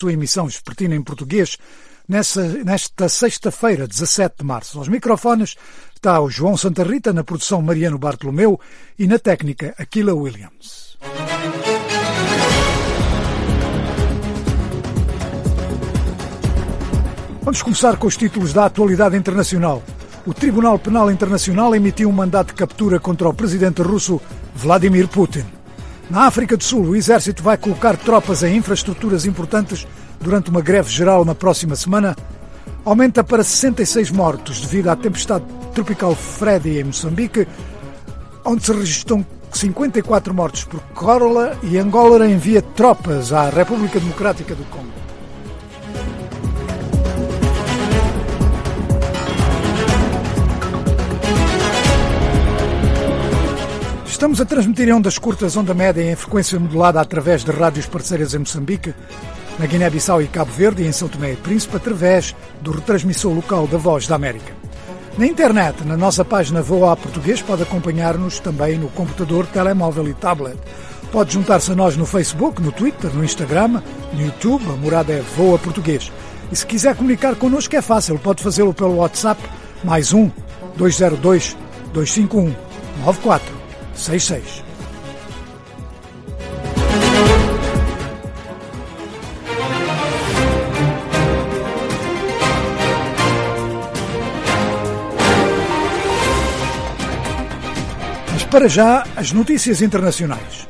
sua emissão vespertina em português nesta sexta-feira, 17 de março. Aos microfones está o João Santa Rita, na produção Mariano Bartolomeu e na técnica Aquila Williams. Vamos começar com os títulos da atualidade internacional. O Tribunal Penal Internacional emitiu um mandato de captura contra o presidente russo Vladimir Putin. Na África do Sul, o exército vai colocar tropas em infraestruturas importantes durante uma greve geral na próxima semana. Aumenta para 66 mortos devido à tempestade tropical Freddy em Moçambique, onde se registram 54 mortos por cólera, e Angola envia tropas à República Democrática do Congo. Estamos a transmitir em ondas curtas, onda média em frequência modulada através de rádios parceiras em Moçambique, na Guiné-Bissau e Cabo Verde e em São Tomé e Príncipe, através do retransmissor local da Voz da América. Na internet, na nossa página VOA Português, pode acompanhar-nos também no computador, telemóvel e tablet. Pode juntar-se a nós no Facebook, no Twitter, no Instagram, no YouTube, a morada é VOA Português. E se quiser comunicar connosco é fácil, pode fazê-lo pelo WhatsApp, mais 202-251-9466. Mas para já, as notícias internacionais.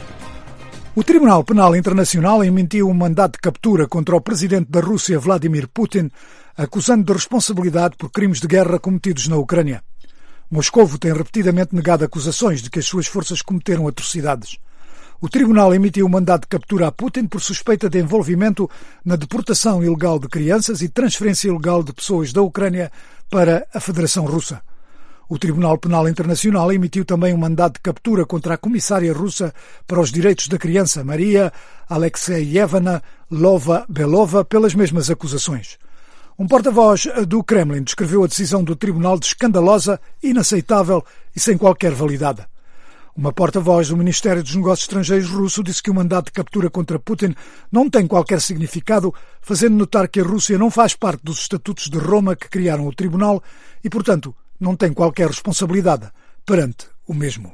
O Tribunal Penal Internacional emitiu um mandato de captura contra o presidente da Rússia, Vladimir Putin, acusando de responsabilidade por crimes de guerra cometidos na Ucrânia. Moscovo tem repetidamente negado acusações de que as suas forças cometeram atrocidades. O tribunal emitiu um mandato de captura a Putin por suspeita de envolvimento na deportação ilegal de crianças e transferência ilegal de pessoas da Ucrânia para a Federação Russa. O Tribunal Penal Internacional emitiu também um mandato de captura contra a comissária russa para os direitos da criança, Maria Alexeyevna Lvova-Belova, pelas mesmas acusações. Um porta-voz do Kremlin descreveu a decisão do tribunal de escandalosa, inaceitável e sem qualquer validade. Uma porta-voz do Ministério dos Negócios Estrangeiros russo disse que o mandato de captura contra Putin não tem qualquer significado, fazendo notar que a Rússia não faz parte dos estatutos de Roma que criaram o tribunal e, portanto, não tem qualquer responsabilidade perante o mesmo.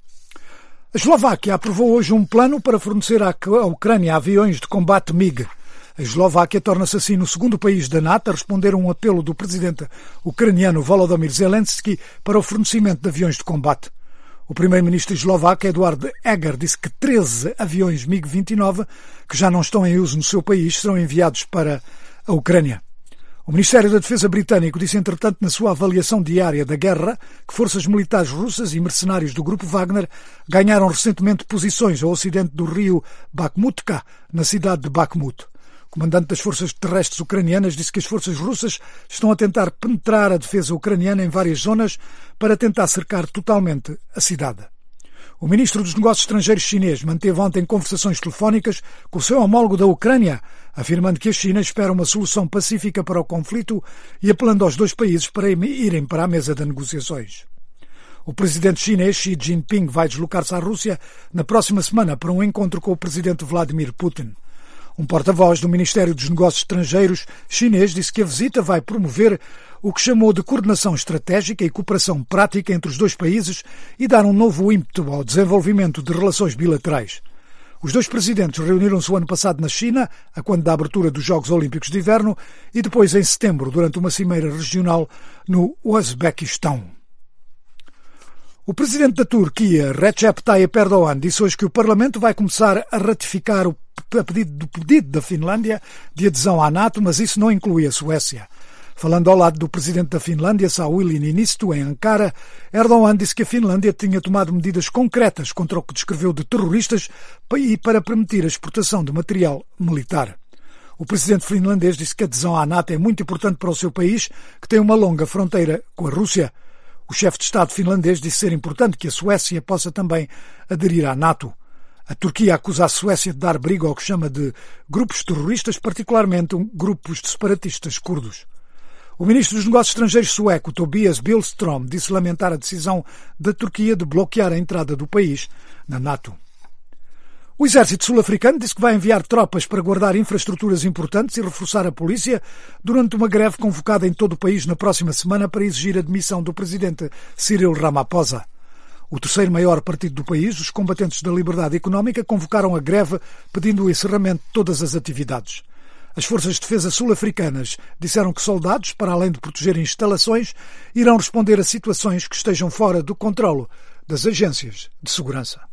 A Eslováquia aprovou hoje um plano para fornecer à Ucrânia aviões de combate MiG. A Eslováquia torna-se assim o segundo país da NATO a responder a um apelo do presidente ucraniano Volodymyr Zelensky para o fornecimento de aviões de combate. O primeiro-ministro eslovaco, Eduard Heger, disse que 13 aviões MiG-29, que já não estão em uso no seu país, serão enviados para a Ucrânia. O Ministério da Defesa britânico disse, entretanto, na sua avaliação diária da guerra, que forças militares russas e mercenários do grupo Wagner ganharam recentemente posições ao ocidente do rio Bakhmutka, na cidade de Bakhmut. O comandante das forças terrestres ucranianas disse que as forças russas estão a tentar penetrar a defesa ucraniana em várias zonas para tentar cercar totalmente a cidade. O ministro dos Negócios Estrangeiros chinês manteve ontem conversações telefónicas com o seu homólogo da Ucrânia, afirmando que a China espera uma solução pacífica para o conflito e apelando aos dois países para irem para a mesa de negociações. O presidente chinês Xi Jinping vai deslocar-se à Rússia na próxima semana para um encontro com o presidente Vladimir Putin. Um porta-voz do Ministério dos Negócios Estrangeiros chinês disse que a visita vai promover o que chamou de coordenação estratégica e cooperação prática entre os dois países e dar um novo ímpeto ao desenvolvimento de relações bilaterais. Os dois presidentes reuniram-se o ano passado na China, a quando da abertura dos Jogos Olímpicos de Inverno, e depois em setembro, durante uma cimeira regional no Uzbequistão. O presidente da Turquia, Recep Tayyip Erdogan, disse hoje que o Parlamento vai começar a ratificar o pedido da Finlândia de adesão à NATO, mas isso não inclui a Suécia. Falando ao lado do presidente da Finlândia, Sauli Niinisto, em Ankara, Erdogan disse que a Finlândia tinha tomado medidas concretas contra o que descreveu de terroristas e para permitir a exportação de material militar. O presidente finlandês disse que a adesão à NATO é muito importante para o seu país, que tem uma longa fronteira com a Rússia. O chefe de Estado finlandês disse ser importante que a Suécia possa também aderir à NATO. A Turquia acusa a Suécia de dar abrigo ao que chama de grupos terroristas, particularmente grupos de separatistas curdos. O ministro dos Negócios Estrangeiros sueco, Tobias Billström, disse lamentar a decisão da Turquia de bloquear a entrada do país na NATO. O exército sul-africano disse que vai enviar tropas para guardar infraestruturas importantes e reforçar a polícia durante uma greve convocada em todo o país na próxima semana para exigir a demissão do presidente Cyril Ramaphosa. O terceiro maior partido do país, os combatentes da liberdade económica, convocaram a greve pedindo o encerramento de todas as atividades. As forças de defesa sul-africanas disseram que soldados, para além de proteger instalações, irão responder a situações que estejam fora do controlo das agências de segurança.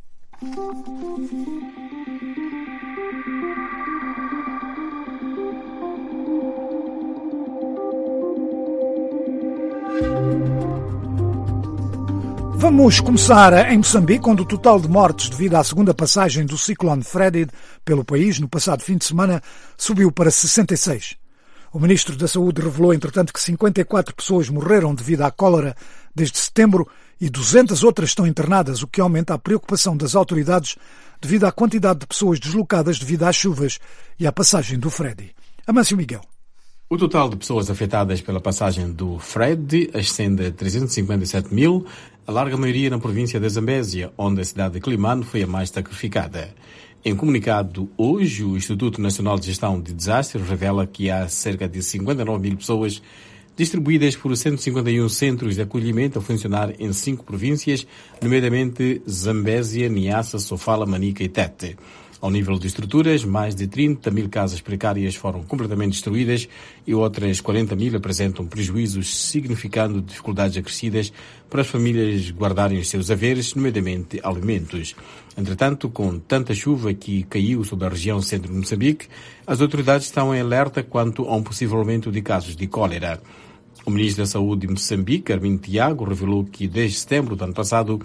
Vamos começar em Moçambique, onde o total de mortes devido à segunda passagem do ciclone Freddy pelo país no passado fim de semana subiu para 66. O ministro da Saúde revelou, entretanto, que 54 pessoas morreram devido à cólera desde setembro e 200 outras estão internadas, o que aumenta a preocupação das autoridades devido à quantidade de pessoas deslocadas devido às chuvas e à passagem do Freddy. Amâncio Miguel. O total de pessoas afetadas pela passagem do Freddy ascende a 357 mil, a larga maioria na província da Zambésia, onde a cidade de Quelimane foi a mais sacrificada. Em comunicado hoje, o Instituto Nacional de Gestão de Desastres revela que há cerca de 59 mil pessoas distribuídas por 151 centros de acolhimento a funcionar em 5 províncias, nomeadamente Zambésia, Niassa, Sofala, Manica e Tete. Ao nível de estruturas, mais de 30 mil casas precárias foram completamente destruídas e outras 40 mil apresentam prejuízos, significando dificuldades acrescidas para as famílias guardarem os seus haveres, nomeadamente alimentos. Entretanto, com tanta chuva que caiu sobre a região centro de Moçambique, as autoridades estão em alerta quanto a um possível aumento de casos de cólera. O ministro da Saúde de Moçambique, Armindo Tiago, revelou que desde setembro do ano passado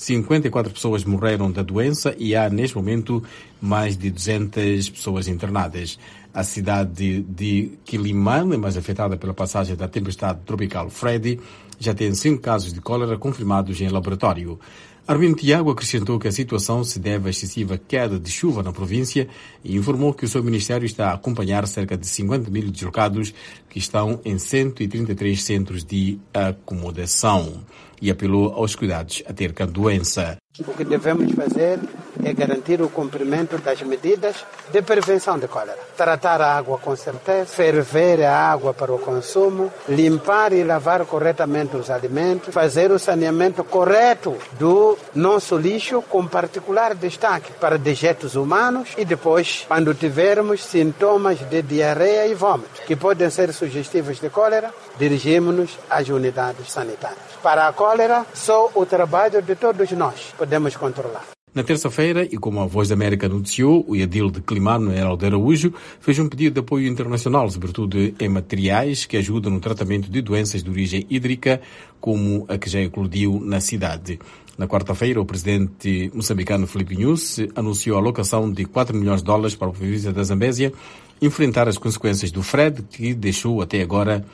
54 pessoas morreram da doença e há, neste momento, mais de 200 pessoas internadas. A cidade de Quelimane, mais afetada pela passagem da tempestade tropical Freddy, já tem 5 casos de cólera confirmados em laboratório. Armindo Tiago acrescentou que a situação se deve à excessiva queda de chuva na província e informou que o seu ministério está a acompanhar cerca de 50 mil deslocados que estão em 133 centros de acomodação e apelou aos cuidados acerca da doença. O que devemos fazer é garantir o cumprimento das medidas de prevenção de cólera. Tratar a água com certeza, ferver a água para o consumo, limpar e lavar corretamente os alimentos, fazer o saneamento correto do nosso lixo, com particular destaque para dejetos humanos e depois, quando tivermos sintomas de diarreia e vômito, que podem ser sugestivos de cólera, dirigimos-nos às unidades sanitárias. Para a cólera, só o trabalho de todos nós podemos controlar. Na terça-feira, e como a Voz da América noticiou, o edil de Quelimane, Manuel de Araújo, fez um pedido de apoio internacional, sobretudo em materiais que ajudam no tratamento de doenças de origem hídrica, como a que já eclodiu na cidade. Na quarta-feira, o presidente moçambicano Filipe Nyusi anunciou a alocação de $4 milhões para a província da Zambésia enfrentar as consequências do Fred, que deixou até agora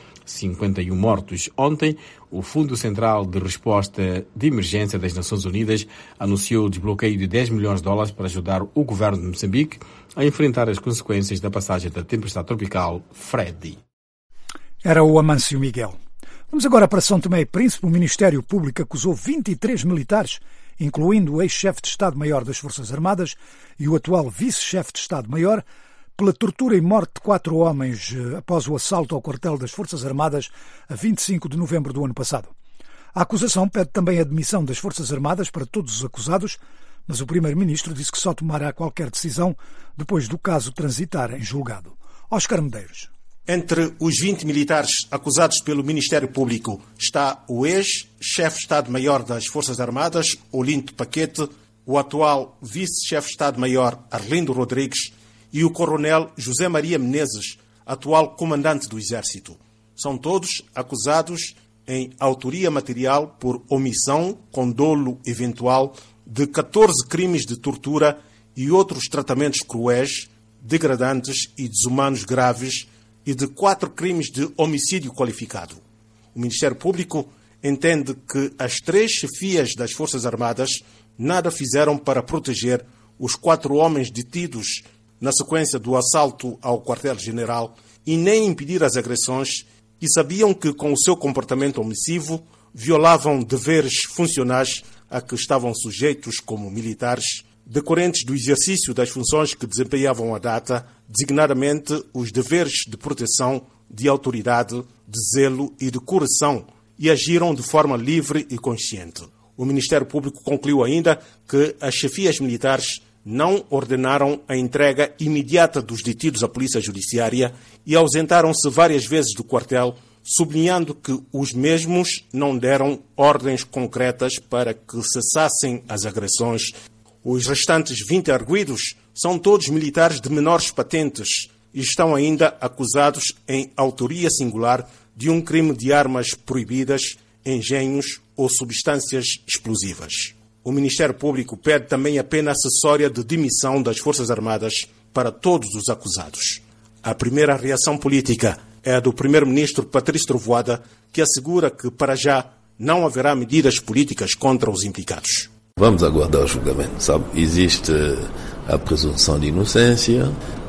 51 mortos. Ontem, o Fundo Central de Resposta de Emergência das Nações Unidas anunciou o desbloqueio de $10 milhões para ajudar o governo de Moçambique a enfrentar as consequências da passagem da tempestade tropical Freddy. Era o Amâncio Miguel. Vamos agora para São Tomé e Príncipe. O Ministério Público acusou 23 militares, incluindo o ex-chefe de Estado-Maior das Forças Armadas e o atual vice-chefe de Estado-Maior, pela tortura e morte de 4 homens após o assalto ao quartel das Forças Armadas a 25 de novembro do ano passado. A acusação pede também a demissão das Forças Armadas para todos os acusados, mas o Primeiro-Ministro disse que só tomará qualquer decisão depois do caso transitar em julgado. Óscar Medeiros. Entre os 20 militares acusados pelo Ministério Público está o ex-chefe de Estado-Maior das Forças Armadas, Olinto Paquete, o atual vice-chefe de Estado-Maior, Arlindo Rodrigues, e o coronel José Maria Menezes, atual comandante do Exército. São todos acusados em autoria material por omissão com dolo eventual de 14 crimes de tortura e outros tratamentos cruéis, degradantes e desumanos graves e de 4 crimes de homicídio qualificado. O Ministério Público entende que as 3 chefias das Forças Armadas nada fizeram para proteger os 4 homens detidos na sequência do assalto ao quartel-general e nem impedir as agressões, e sabiam que, com o seu comportamento omissivo, violavam deveres funcionais a que estavam sujeitos como militares decorrentes do exercício das funções que desempenhavam à data, designadamente os deveres de proteção, de autoridade, de zelo e de correção, e agiram de forma livre e consciente. O Ministério Público concluiu ainda que as chefias militares não ordenaram a entrega imediata dos detidos à Polícia Judiciária e ausentaram-se várias vezes do quartel, sublinhando que os mesmos não deram ordens concretas para que cessassem as agressões. Os restantes 20 arguidos são todos militares de menores patentes e estão ainda acusados em autoria singular de um crime de armas proibidas, engenhos ou substâncias explosivas. O Ministério Público pede também a pena acessória de demissão das Forças Armadas para todos os acusados. A primeira reação política é a do Primeiro-Ministro Patrício Trovoada, que assegura que, para já, não haverá medidas políticas contra os implicados. Vamos aguardar o julgamento, sabe? Existe a presunção de inocência,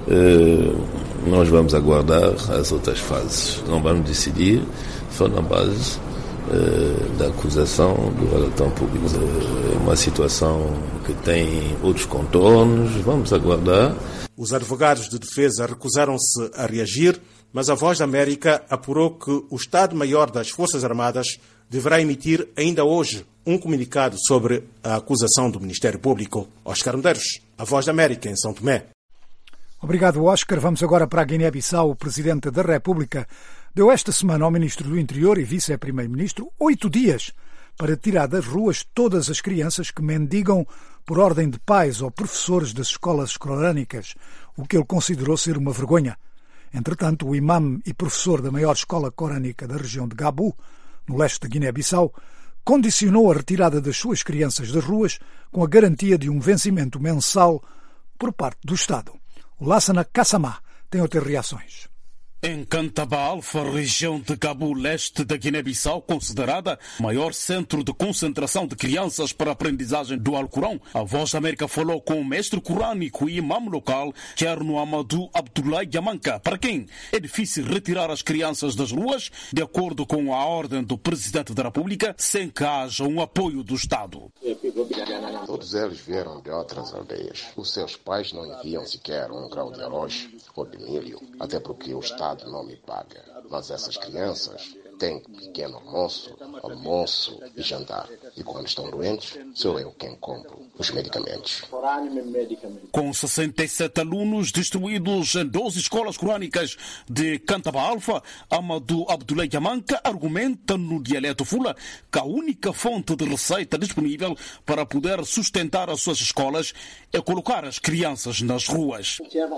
nós vamos aguardar as outras fases. Não vamos decidir só na base da acusação do relator público. É uma situação que tem outros contornos, vamos aguardar. Os advogados de defesa recusaram-se a reagir, mas a Voz da América apurou que o Estado-Maior das Forças Armadas deverá emitir ainda hoje um comunicado sobre a acusação do Ministério Público. Oscar Medeiros, a Voz da América, em São Tomé. Obrigado, Oscar. Vamos agora para a Guiné-Bissau. O Presidente da República deu esta semana ao Ministro do Interior e Vice-Primeiro-Ministro 8 dias para tirar das ruas todas as crianças que mendigam por ordem de pais ou professores das escolas corânicas, o que ele considerou ser uma vergonha. Entretanto, o imam e professor da maior escola corânica da região de Gabu, no leste da Guiné-Bissau, condicionou a retirada das suas crianças das ruas com a garantia de um vencimento mensal por parte do Estado. O Lassana Kassamá tem outras reações. Em Cantaba Alfa, região de Gabu, leste da Guiné-Bissau, considerada o maior centro de concentração de crianças para a aprendizagem do Alcorão, a Voz da América falou com o mestre corânico e imam local, Cherno Amadou Abdoulaye Yamanka, para quem é difícil retirar as crianças das ruas, de acordo com a ordem do Presidente da República, sem que haja um apoio do Estado. Todos eles vieram de outras aldeias. Os seus pais não enviam sequer um grão de arroz ou de milho, até porque o Estado não me paga. Mas essas crianças têm pequeno almoço e jantar. E quando estão doentes, sou eu quem compro os medicamentos. Com 67 alunos distribuídos em 12 escolas corânicas de Cantaba Alfa, Amadou Abdoulaye Yamanka argumenta no dialeto Fula que a única fonte de receita disponível para poder sustentar as suas escolas é colocar as crianças nas ruas.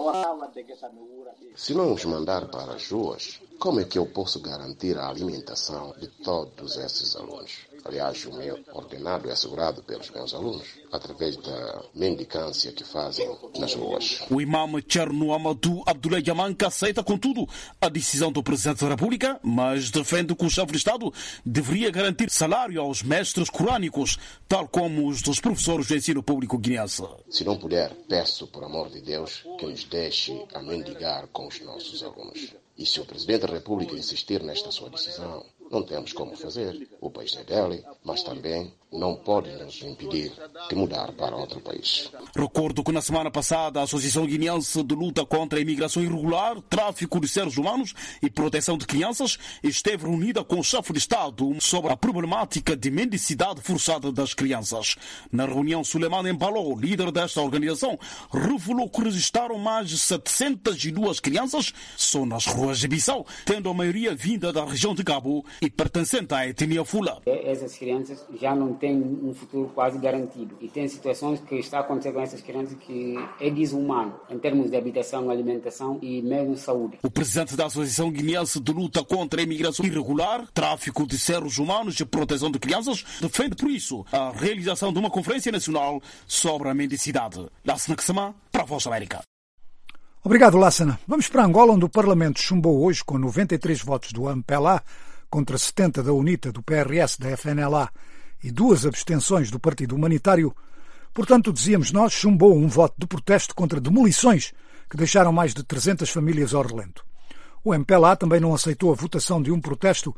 Se não os mandar para as ruas, como é que eu posso garantir a alimentação de todos esses alunos? Aliás, o meu ordenado é assegurado pelos meus alunos, através da mendicância que fazem nas ruas. O imam Cherno Amadou Abdoulaye Yamanka aceita, contudo, a decisão do Presidente da República, mas defende que o chefe de Estado deveria garantir salário aos mestres corânicos, tal como os dos professores do ensino público guineense. Se não puder, peço, por amor de Deus, que nos deixe a mendigar com os nossos alunos. E se o Presidente da República insistir nesta sua decisão, não temos como fazer. O país é dele, mas também não pode nos impedir de mudar para outro país. Recordo que na semana passada a Associação Guineense de Luta contra a Imigração Irregular, Tráfico de Seres Humanos e Proteção de Crianças esteve reunida com o chefe de Estado sobre a problemática de mendicidade forçada das crianças. Na reunião, Suleiman Embalo, líder desta organização, revelou que registraram mais de 702 crianças só nas ruas de Bissau, tendo a maioria vinda da região de Gabu e pertencente à etnia Fula. Essas crianças já não têm um futuro quase garantido e tem situações que está acontecendo com essas crianças que é desumano em termos de habitação, alimentação e mesmo saúde. O presidente da Associação Guineense de Luta contra a Imigração Irregular, Tráfico de Seres Humanos e Proteção de Crianças defende por isso a realização de uma conferência nacional sobre a mendicidade. Lassana Kassamá, para a Voz da América. Obrigado, Lassana. Vamos para Angola, onde o Parlamento chumbou hoje com 93 votos do MPLA contra 70 da UNITA, do PRS, da FNLA e 2 abstenções do Partido Humanitário. Portanto, dizíamos nós, chumbou um voto de protesto contra demolições que deixaram mais de 300 famílias ao relento. O MPLA também não aceitou a votação de um protesto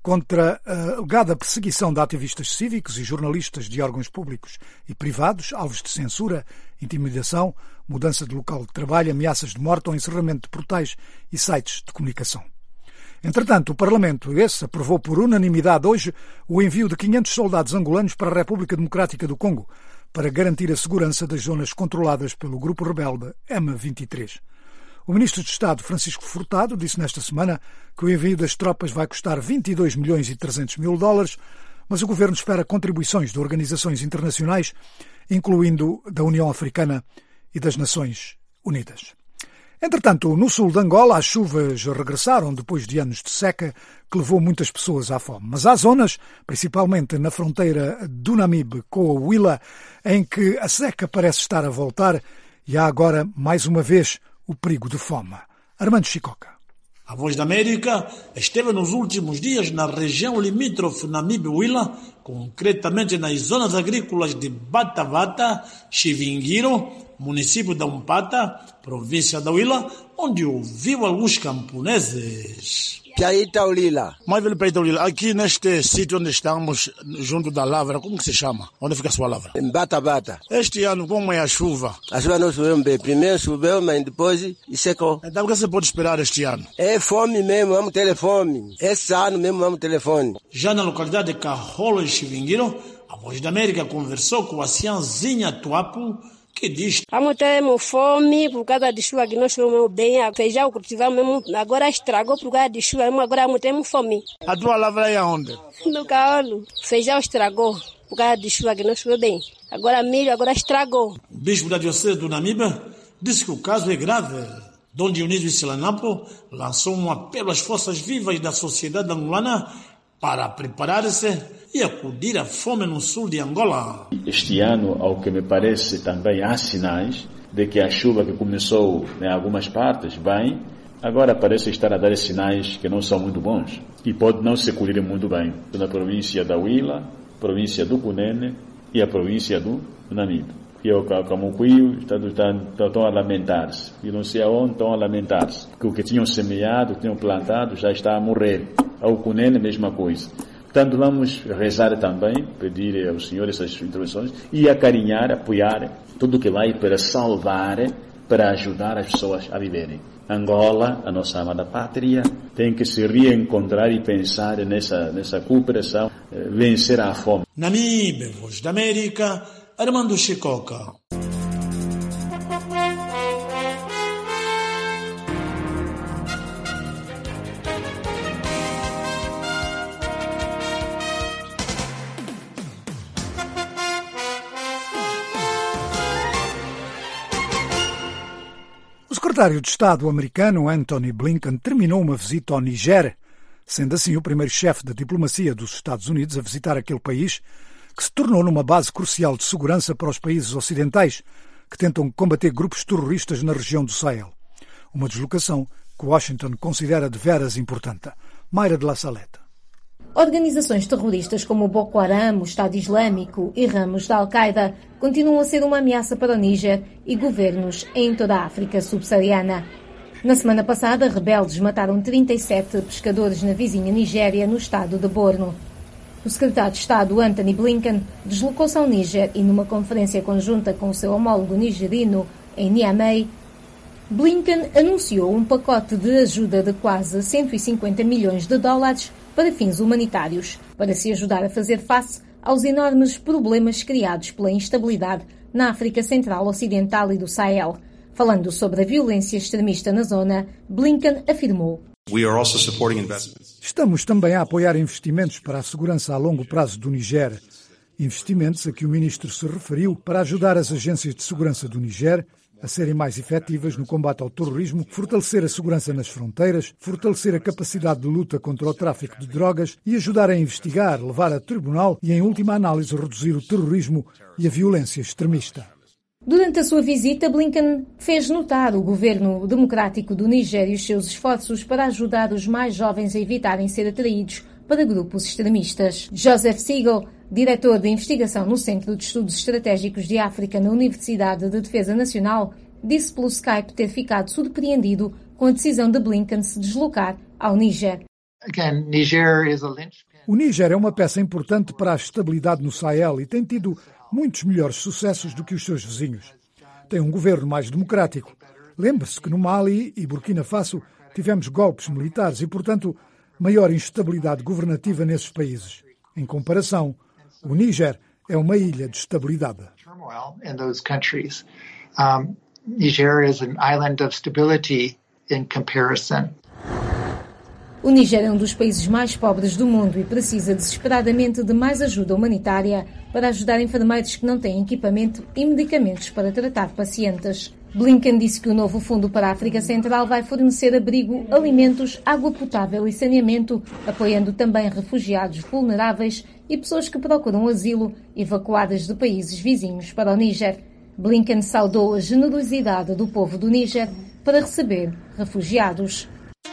contra a alegada perseguição de ativistas cívicos e jornalistas de órgãos públicos e privados, alvos de censura, intimidação, mudança de local de trabalho, ameaças de morte ou encerramento de portais e sites de comunicação. Entretanto, o Parlamento aprovou por unanimidade hoje o envio de 500 soldados angolanos para a República Democrática do Congo para garantir a segurança das zonas controladas pelo grupo rebelde M23. O ministro de Estado, Francisco Furtado, disse nesta semana que o envio das tropas vai custar 22 milhões e 300 mil dólares, mas o governo espera contribuições de organizações internacionais, incluindo da União Africana e das Nações Unidas. Entretanto, no sul de Angola, as chuvas regressaram depois de anos de seca que levou muitas pessoas à fome. Mas há zonas, principalmente na fronteira do Namibe com a Huila, em que a seca parece estar a voltar e há agora, mais uma vez, o perigo de fome. Armando Chicoca. A Voz da América esteve nos últimos dias na região limítrofe Namibe-Huila, concretamente nas zonas agrícolas de Bata-Bata, Chivinguiro, município da Umpata, província da Huila, onde ouviu alguns camponeses. Piaíta-Ulila. Mais velho Piaíta-Ulila, aqui neste sítio onde estamos, junto da lavra, como que se chama? Onde fica a sua lavra? Em Bata-Bata. Este ano, como é a chuva? A chuva não choveu bem. Primeiro choveu, mas depois secou. Então o que você pode esperar este ano? É fome mesmo, vamos ter fome. Esse ano mesmo vamos ter fome. Já na localidade de Carrolo e Chivinguiro, a Voz da América conversou com a Cianzinha Tuapu, que diz: vamos ter fome por causa de chuva que não choveu bem. Feijão cultivamos mesmo, agora estragou por causa de chuva, agora não temos fome. A tua lavra é aonde? No Caolo. Feijão estragou por causa de chuva que não choveu bem. Agora milho, agora estragou. O bispo da Diocese do Namibe disse que o caso é grave. Dom Dionísio Silanapo lançou um apelo às forças vivas da sociedade angolana para preparar-se e acudir à fome no sul de Angola. Este ano, ao que me parece, também há sinais de que a chuva que começou em algumas partes bem, agora parece estar a dar sinais que não são muito bons e pode não se colher muito bem. Na província da Huila, província do Cunene e a província do Namibe. E o Camucuio estão a lamentar-se. E não sei aonde estão a lamentar-se. Que o que tinham semeado, tinham plantado, já está a morrer. Ao Cunene, mesma coisa. Portanto, vamos rezar também, pedir ao Senhor essas intervenções e acarinhar, apoiar tudo que vai para salvar, para ajudar as pessoas a viverem. Angola, a nossa amada pátria, tem que se reencontrar e pensar nessa cooperação, vencer a fome. Namibe, Voz da América, Armando Chicoca. O secretário de Estado americano Antony Blinken terminou uma visita ao Niger, sendo assim o primeiro chefe da diplomacia dos Estados Unidos a visitar aquele país, que se tornou numa base crucial de segurança para os países ocidentais que tentam combater grupos terroristas na região do Sahel. Uma deslocação que Washington considera de veras importante. Mayra de La Saleta. Organizações terroristas como o Boko Haram, o Estado Islâmico e ramos da Al-Qaeda continuam a ser uma ameaça para o Níger e governos em toda a África subsaariana. Na semana passada, rebeldes mataram 37 pescadores na vizinha Nigéria, no estado de Borno. O secretário de Estado, Antony Blinken, deslocou-se ao Níger e, numa conferência conjunta com o seu homólogo nigerino em Niamey, Blinken anunciou um pacote de ajuda de quase 150 milhões de dólares para fins humanitários, para se ajudar a fazer face aos enormes problemas criados pela instabilidade na África Central, Ocidental e do Sahel. Falando sobre a violência extremista na zona, Blinken afirmou: Estamos também a apoiar investimentos para a segurança a longo prazo do Niger. Investimentos a que o ministro se referiu para ajudar as agências de segurança do Niger a serem mais efetivas no combate ao terrorismo, fortalecer a segurança nas fronteiras, fortalecer a capacidade de luta contra o tráfico de drogas e ajudar a investigar, levar a tribunal e, em última análise, reduzir o terrorismo e a violência extremista. Durante a sua visita, Blinken fez notar o governo democrático do Níger e os seus esforços para ajudar os mais jovens a evitarem ser atraídos para grupos extremistas. Joseph Siegel, diretor de investigação no Centro de Estudos Estratégicos de África na Universidade de Defesa Nacional, disse pelo Skype ter ficado surpreendido com a decisão de Blinken se deslocar ao Níger. O Níger é uma peça importante para a estabilidade no Sahel e tem tido muitos melhores sucessos do que os seus vizinhos. Tem um governo mais democrático. Lembre-se que no Mali e Burkina Faso tivemos golpes militares e, portanto, maior instabilidade governativa nesses países. Em comparação, o Níger é uma ilha de estabilidade. Niger is an island of stability in comparison. O Níger é um dos países mais pobres do mundo e precisa desesperadamente de mais ajuda humanitária para ajudar enfermeiros que não têm equipamento e medicamentos para tratar pacientes. Blinken disse que o novo Fundo para a África Central vai fornecer abrigo, alimentos, água potável e saneamento, apoiando também refugiados vulneráveis e pessoas que procuram asilo evacuadas de países vizinhos para o Níger. Blinken saudou a generosidade do povo do Níger para receber refugiados.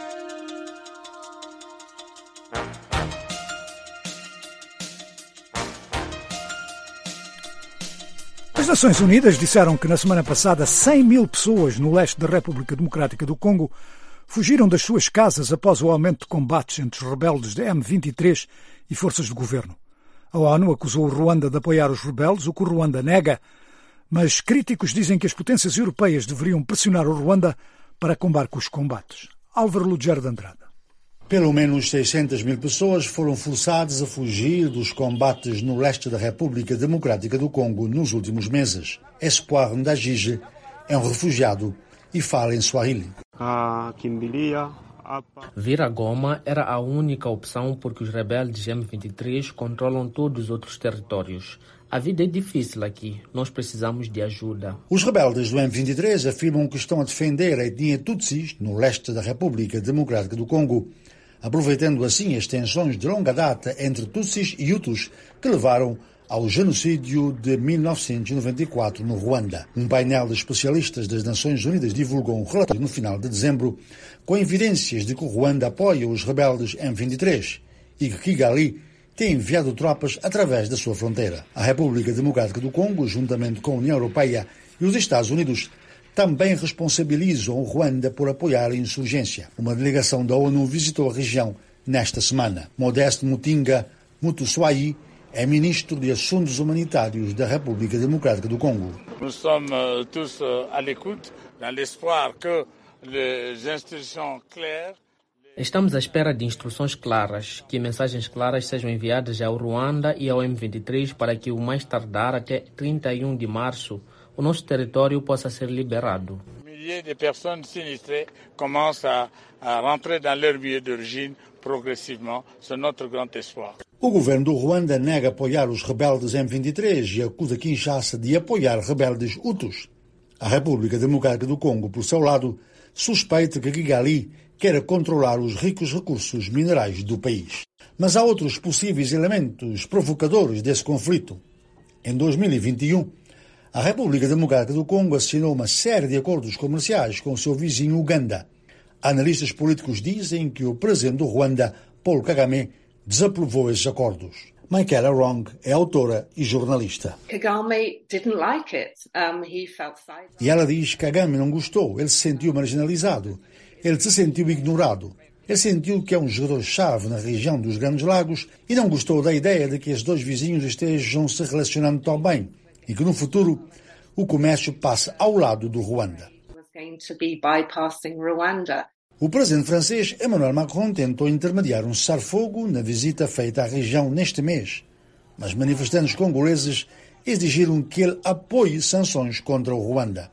As Nações Unidas disseram que na semana passada 100 mil pessoas no leste da República Democrática do Congo fugiram das suas casas após o aumento de combates entre os rebeldes da M23 e forças do governo. A ONU acusou o Ruanda de apoiar os rebeldes, o que o Ruanda nega, mas críticos dizem que as potências europeias deveriam pressionar o Ruanda para acabar com os combates. Álvaro Lugero de Andrade. Pelo menos 600 mil pessoas foram forçadas a fugir dos combates no leste da República Democrática do Congo nos últimos meses. Espoir Ndajige é um refugiado e fala em Swahili. Vir a Goma era a única opção porque os rebeldes M23 controlam todos os outros territórios. A vida é difícil aqui, nós precisamos de ajuda. Os rebeldes do M23 afirmam que estão a defender a etnia Tutsis no leste da República Democrática do Congo, aproveitando assim as tensões de longa data entre Tutsis e Hutus que levaram ao genocídio de 1994 no Ruanda. Um painel de especialistas das Nações Unidas divulgou um relatório no final de dezembro com evidências de que o Ruanda apoia os rebeldes M23 e que Kigali tem enviado tropas através da sua fronteira. A República Democrática do Congo, juntamente com a União Europeia e os Estados Unidos, também responsabilizam o Ruanda por apoiar a insurgência. Uma delegação da ONU visitou a região nesta semana. Modeste Mutinga Mutuswai é ministro de Assuntos Humanitários da República Democrática do Congo. Nós somos todos à l'écoute, dans l'espoir que les instructions claires. Estamos à espera de instruções claras, que mensagens claras sejam enviadas ao Ruanda e ao M23 para que o mais tardar até 31 de março o nosso território possa ser liberado. Milliers de pessoas sinistrées commencent à rentrer dans leur lieu d'origine progressivement. C'est notre grand espoir. O governo do Ruanda nega apoiar os rebeldes M23 e acusa Kinshasa de apoiar rebeldes Hutus. A República Democrática do Congo, por seu lado, suspeita que Kigali quer controlar os ricos recursos minerais do país. Mas há outros possíveis elementos provocadores desse conflito. Em 2021, a República Democrática do Congo assinou uma série de acordos comerciais com o seu vizinho Uganda. Analistas políticos dizem que o presidente do Ruanda, Paul Kagame, desaprovou esses acordos. Michaela Wrong é autora e jornalista. Kagame didn't like it. He felt sidelined. E ela diz que Kagame não gostou, ele se sentiu marginalizado, ele se sentiu ignorado. Ele sentiu que é um jogador-chave na região dos Grandes Lagos e não gostou da ideia de que os dois vizinhos estejam se relacionando tão bem e que no futuro o comércio passe ao lado do Ruanda. O presidente francês Emmanuel Macron tentou intermediar um cessar-fogo na visita feita à região neste mês, mas manifestantes congoleses exigiram que ele apoie sanções contra o Ruanda.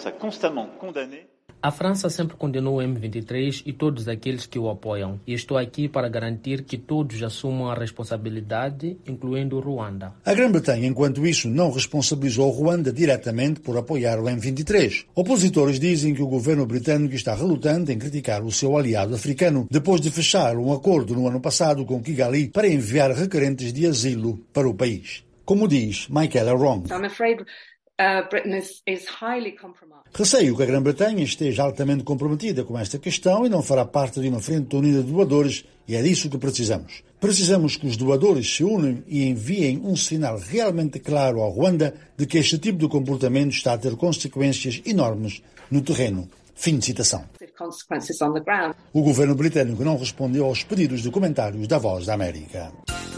A França sempre condenou o M23 e todos aqueles que o apoiam. E estou aqui para garantir que todos assumam a responsabilidade, incluindo o Ruanda. A Grã-Bretanha, enquanto isso, não responsabilizou o Ruanda diretamente por apoiar o M23. Opositores dizem que o governo britânico está relutante em criticar o seu aliado africano, depois de fechar um acordo no ano passado com Kigali para enviar requerentes de asilo para o país. Como diz Michaela Wrong. Receio que a Grã-Bretanha esteja altamente comprometida com esta questão e não fará parte de uma frente unida de doadores, e é disso que precisamos. Precisamos que os doadores se unam e enviem um sinal realmente claro ao Ruanda de que este tipo de comportamento está a ter consequências enormes no terreno. Fim de citação. consequences on the ground. O governo britânico não respondeu aos pedidos de comentários da Voz da América.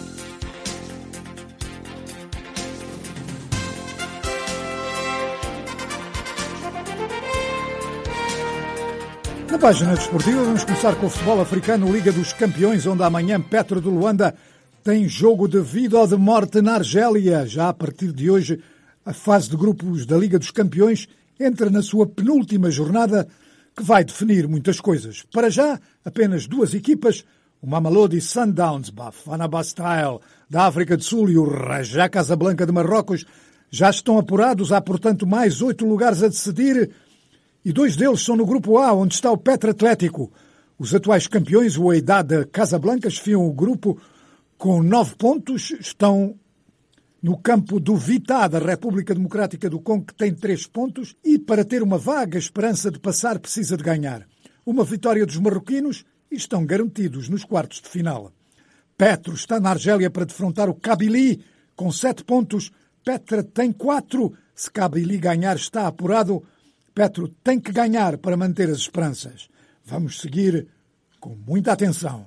Na página desportiva vamos começar com o futebol africano, Liga dos Campeões, onde amanhã Petro de Luanda tem jogo de vida ou de morte na Argélia. Já a partir de hoje, a fase de grupos da Liga dos Campeões entra na sua penúltima jornada, que vai definir muitas coisas. Para já, apenas duas equipas, o Mamelodi Sundowns, Bafana Bastille da África do Sul e o Raja Casablanca de Marrocos, já estão apurados. Há, portanto, mais 8 lugares a decidir. E 2 deles são no Grupo A, onde está o Petro Atlético. Os atuais campeões, o Wydad Casablanca, esfiam o grupo com 9 pontos. Estão no campo do Vita, da República Democrática do Congo, que tem 3 pontos. E para ter uma vaga esperança de passar, precisa de ganhar uma vitória dos marroquinos e estão garantidos nos quartos de final. Petro está na Argélia para defrontar o Kabylie com 7 pontos. Petro tem 4. Se Kabylie ganhar, está apurado. Petro tem que ganhar para manter as esperanças. Vamos seguir com muita atenção.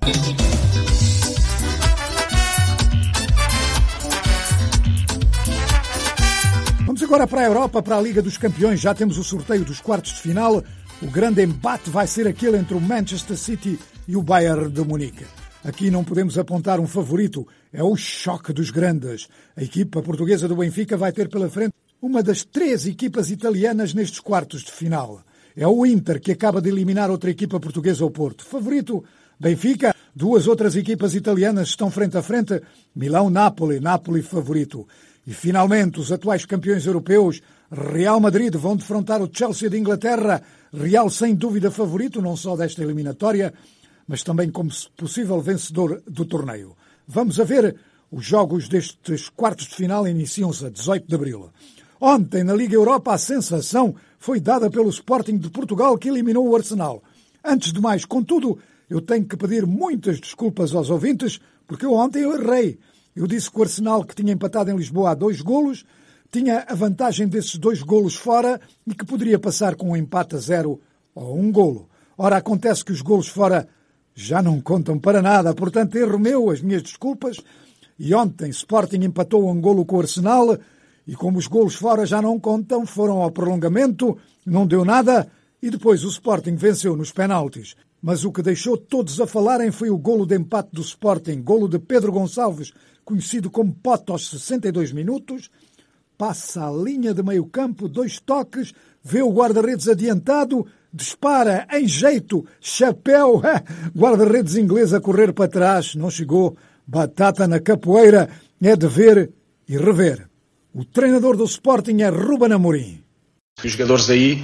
Vamos agora para a Europa, para a Liga dos Campeões. Já temos o sorteio dos quartos de final. O grande embate vai ser aquele entre o Manchester City e o Bayern de Munique. Aqui não podemos apontar um favorito. É o choque dos grandes. A equipa portuguesa do Benfica vai ter pela frente uma das 3 equipas italianas nestes quartos de final. É o Inter, que acaba de eliminar outra equipa portuguesa, ao Porto. Favorito, Benfica. 2 outras equipas italianas estão frente a frente. Milão-Nápoles, Nápoles favorito. E, finalmente, os atuais campeões europeus, Real Madrid, vão defrontar o Chelsea de Inglaterra. Real, sem dúvida, favorito, não só desta eliminatória, mas também como possível vencedor do torneio. Vamos a ver. Os jogos destes quartos de final iniciam-se a 18 de abril. Ontem, na Liga Europa, a sensação foi dada pelo Sporting de Portugal, que eliminou o Arsenal. Antes de mais, contudo, eu tenho que pedir muitas desculpas aos ouvintes, porque ontem eu errei. Eu disse que o Arsenal, que tinha empatado em Lisboa a 2 golos, tinha a vantagem desses 2 golos fora e que poderia passar com um empate a 0 ou 1 golo. Ora, acontece que os golos fora já não contam para nada, portanto, erro meu, as minhas desculpas. E ontem, Sporting empatou 1 golo com o Arsenal. E como os golos fora já não contam, foram ao prolongamento, não deu nada, e depois o Sporting venceu nos penaltis. Mas o que deixou todos a falarem foi o golo de empate do Sporting, golo de Pedro Gonçalves, conhecido como Pote aos 62 minutos, passa a linha de meio campo, 2 toques, vê o guarda-redes adiantado, dispara em jeito, chapéu, guarda-redes inglês a correr para trás, não chegou, batata na capoeira, é de ver e rever. O treinador do Sporting é Ruben Amorim. Os jogadores aí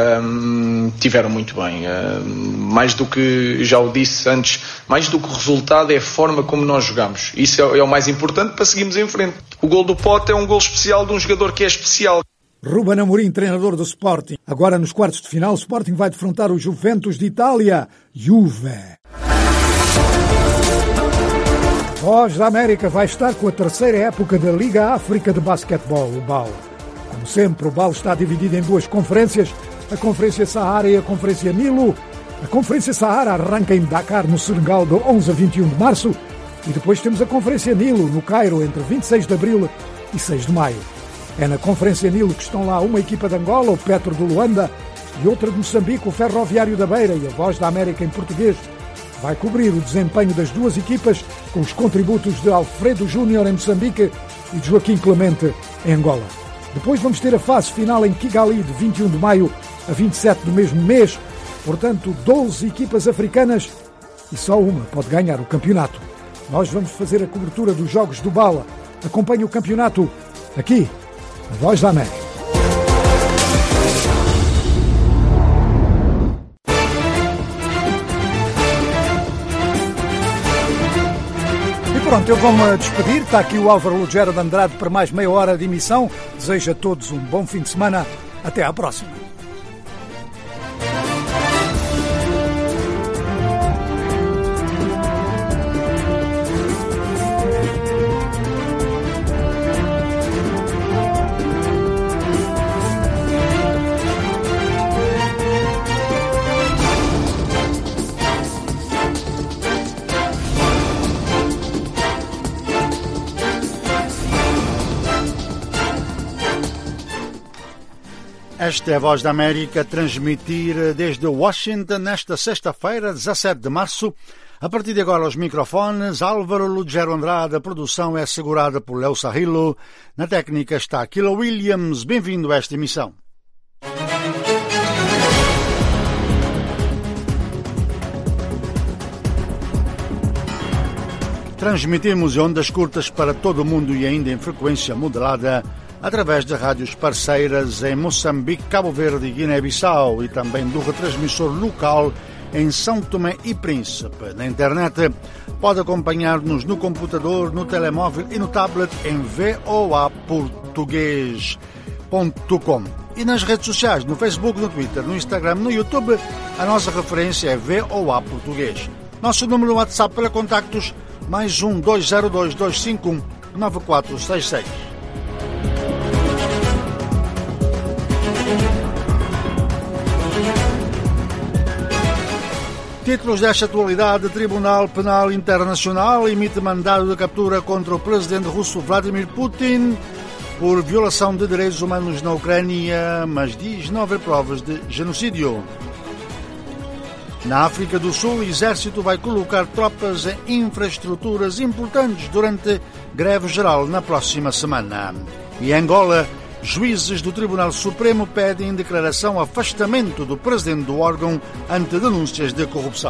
tiveram muito bem. Mais do que, já o disse antes, mais do que o resultado é a forma como nós jogamos. Isso é o mais importante para seguirmos em frente. O gol do Pote é um gol especial de um jogador que é especial. Ruben Amorim, treinador do Sporting. Agora nos quartos de final, o Sporting vai defrontar o Juventus de Itália. Juve. Voz da América vai estar com a 3ª época da Liga África de Basquetebol, o BAL. Como sempre, o BAL está dividido em 2 conferências, a Conferência Sahara e a Conferência Nilo. A Conferência Sahara arranca em Dakar, no Senegal, de 11 a 21 de março, e depois temos a Conferência Nilo, no Cairo, entre 26 de abril e 6 de maio. É na Conferência Nilo que estão lá uma equipa de Angola, o Petro de Luanda, e outra de Moçambique, o Ferroviário da Beira, e a Voz da América em português vai cobrir o desempenho das 2 equipas com os contributos de Alfredo Júnior em Moçambique e de Joaquim Clemente em Angola. Depois vamos ter a fase final em Kigali de 21 de maio a 27 do mesmo mês. Portanto, 12 equipas africanas e só uma pode ganhar o campeonato. Nós vamos fazer a cobertura dos jogos do BAL. Acompanhe o campeonato aqui, na Voz da América. Pronto, eu vou-me despedir. Está aqui o Álvaro Lugero de Andrade para mais meia hora de emissão. Desejo a todos um bom fim de semana. Até à próxima. Esta é a Voz da América, transmitir desde Washington nesta sexta-feira, 17 de março. A partir de agora, os microfones, Álvaro Lugero Andrade, a produção é assegurada por Léo Sarrilo, na técnica está Kilo Williams. Bem-vindo a esta emissão. Transmitimos em ondas curtas para todo o mundo e ainda em frequência modulada através de rádios parceiras em Moçambique, Cabo Verde e Guiné-Bissau e também do retransmissor local em São Tomé e Príncipe. Na internet pode acompanhar-nos no computador, no telemóvel e no tablet em voaportugues.com. E nas redes sociais, no Facebook, no Twitter, no Instagram, no YouTube, a nossa referência é VOA Português. Nosso número no WhatsApp para contactos +1 202 251 9466. Títulos desta atualidade: Tribunal Penal Internacional emite mandado de captura contra o presidente russo Vladimir Putin por violação de direitos humanos na Ucrânia, mas diz não haver provas de genocídio. Na África do Sul, o exército vai colocar tropas em infraestruturas importantes durante greve geral na próxima semana. E em Angola, juízes do Tribunal Supremo pedem declaração afastamento do presidente do órgão ante denúncias de corrupção.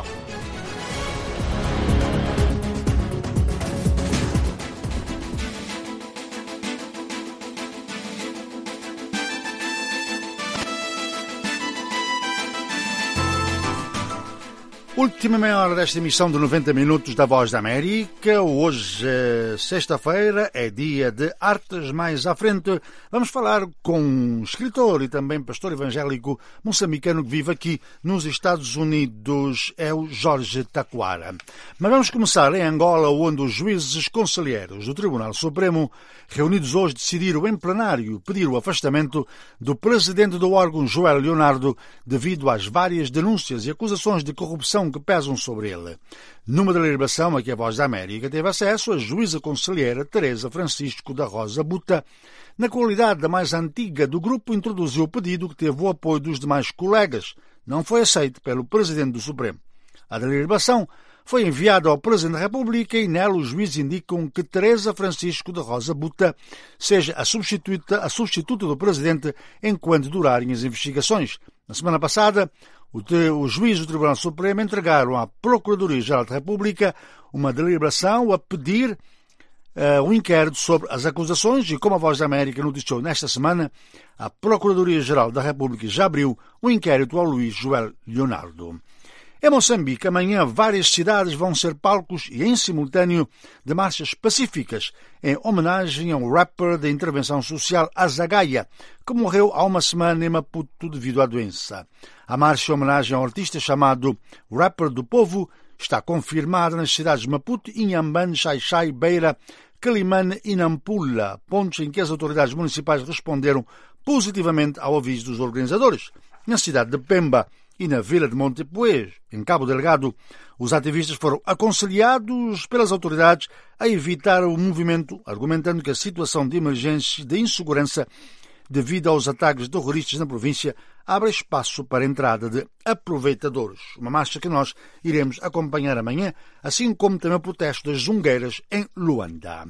Última meia hora desta emissão de 90 minutos da Voz da América. Hoje, sexta-feira, é dia de artes. Mais à frente vamos falar com um escritor e também pastor evangélico moçambicano que vive aqui nos Estados Unidos, é o Jorge Taquara. Mas vamos começar em Angola, onde os juízes conselheiros do Tribunal Supremo, reunidos hoje, decidiram em plenário pedir o afastamento do presidente do órgão, Joel Leonardo, devido às várias denúncias e acusações de corrupção que pesam sobre ele. Numa deliberação a que a Voz da América teve acesso, a juíza conselheira Teresa Francisco da Rosa Buta, na qualidade da mais antiga do grupo, introduziu o pedido que teve o apoio dos demais colegas. Não foi aceito pelo presidente do Supremo. A deliberação foi enviada ao Presidente da República e nela os juízes indicam que Teresa Francisco da Rosa Buta seja a substituta do Presidente enquanto durarem as investigações. Na semana passada, os juízes do Tribunal Supremo entregaram à Procuradoria-Geral da República uma deliberação a pedir um inquérito sobre as acusações e, como a Voz da América noticiou nesta semana, a Procuradoria-Geral da República já abriu um inquérito ao Luís Joel Leonardo. Em Moçambique, amanhã, várias cidades vão ser palcos e, em simultâneo, de marchas pacíficas em homenagem a um rapper da intervenção social Azagaia, que morreu há uma semana em Maputo devido à doença. A marcha em homenagem ao artista chamado Rapper do Povo está confirmada nas cidades de Maputo, Inhambane, Xai-Xai, Beira, Quelimane e Nampula, pontos em que as autoridades municipais responderam positivamente ao aviso dos organizadores. Na cidade de Pemba e na vila de Montepuez, em Cabo Delgado, os ativistas foram aconselhados pelas autoridades a evitar o movimento, argumentando que a situação de emergência e de insegurança devido aos ataques terroristas na província abre espaço para a entrada de aproveitadores. Uma marcha que nós iremos acompanhar amanhã, assim como também o protesto das zungueiras em Luanda.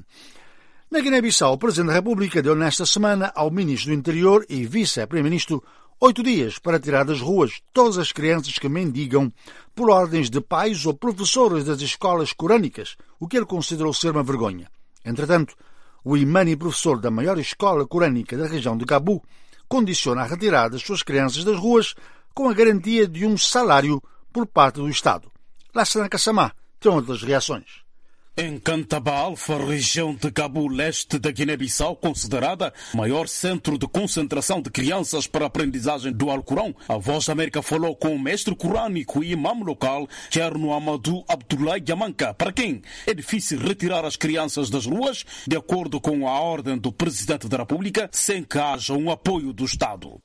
Na Guiné-Bissau, o Presidente da República deu nesta semana ao Ministro do Interior e Vice-Primeiro-Ministro 8 dias para tirar das ruas todas as crianças que mendigam por ordens de pais ou professores das escolas corânicas, o que ele considerou ser uma vergonha. Entretanto, o imã e professor da maior escola corânica da região de Cabu condiciona a retirada das suas crianças das ruas com a garantia de um salário por parte do Estado. Lassana Kassamá tem outras reações. Em Cantaba-Alfa, região de Cabo Leste da Guiné-Bissau, considerada o maior centro de concentração de crianças para a aprendizagem do Alcorão, a Voz da América falou com o mestre corânico e imam local, Cherno Amadou Abdoulaye Yamanka, para quem é difícil retirar as crianças das ruas, de acordo com a ordem do Presidente da República, sem que haja um apoio do Estado.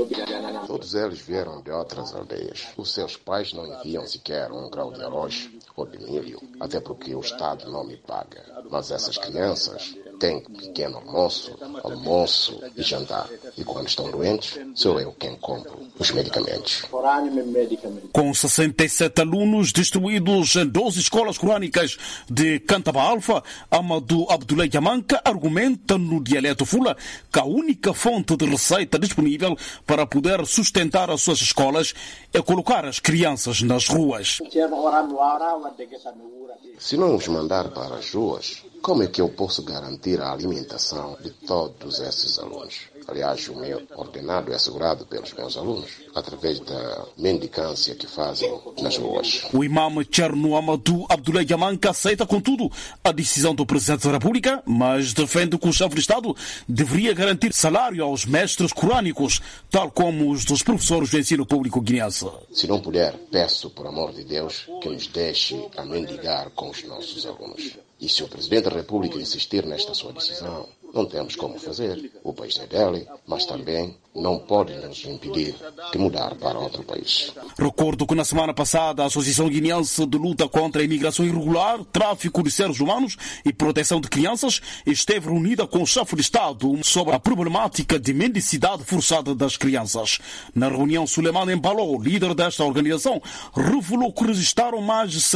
Todos eles vieram de outras aldeias. Os seus pais não enviam sequer um grão de arroz ou de milho, até porque o Estado não me paga. Mas essas crianças têm pequeno almoço e jantar. E quando estão doentes, sou eu quem compro os medicamentos. Com 67 alunos distribuídos em 12 escolas corânicas de Cantaba Alfa, Amadou Abdoulaye Yamanka argumenta no dialeto Fula que a única fonte de receita disponível para poder sustentar as suas escolas é colocar as crianças nas ruas. Se não os mandar para as ruas, como é que eu posso garantir a alimentação de todos esses alunos? Aliás, o meu ordenado é assegurado pelos meus alunos, através da mendicância que fazem nas ruas. O imam Cherno Amadou Abdoulaye Yamanka aceita, contudo, a decisão do Presidente da República, mas defende que o chefe de Estado deveria garantir salário aos mestres corânicos, tal como os dos professores do ensino público guineense. Se não puder, peço, por amor de Deus, que nos deixe a mendigar com os nossos alunos. E se o Presidente da República insistir nesta sua decisão, não temos como fazer. O país é dele, mas também não pode nos impedir de mudar para outro país. Recordo que na semana passada a Associação Guineense de Luta contra a Imigração Irregular, Tráfico de Seres Humanos e Proteção de Crianças esteve reunida com o chefe de Estado sobre a problemática de mendicidade forçada das crianças. Na reunião, Suleiman Embalo, líder desta organização, revelou que registraram mais de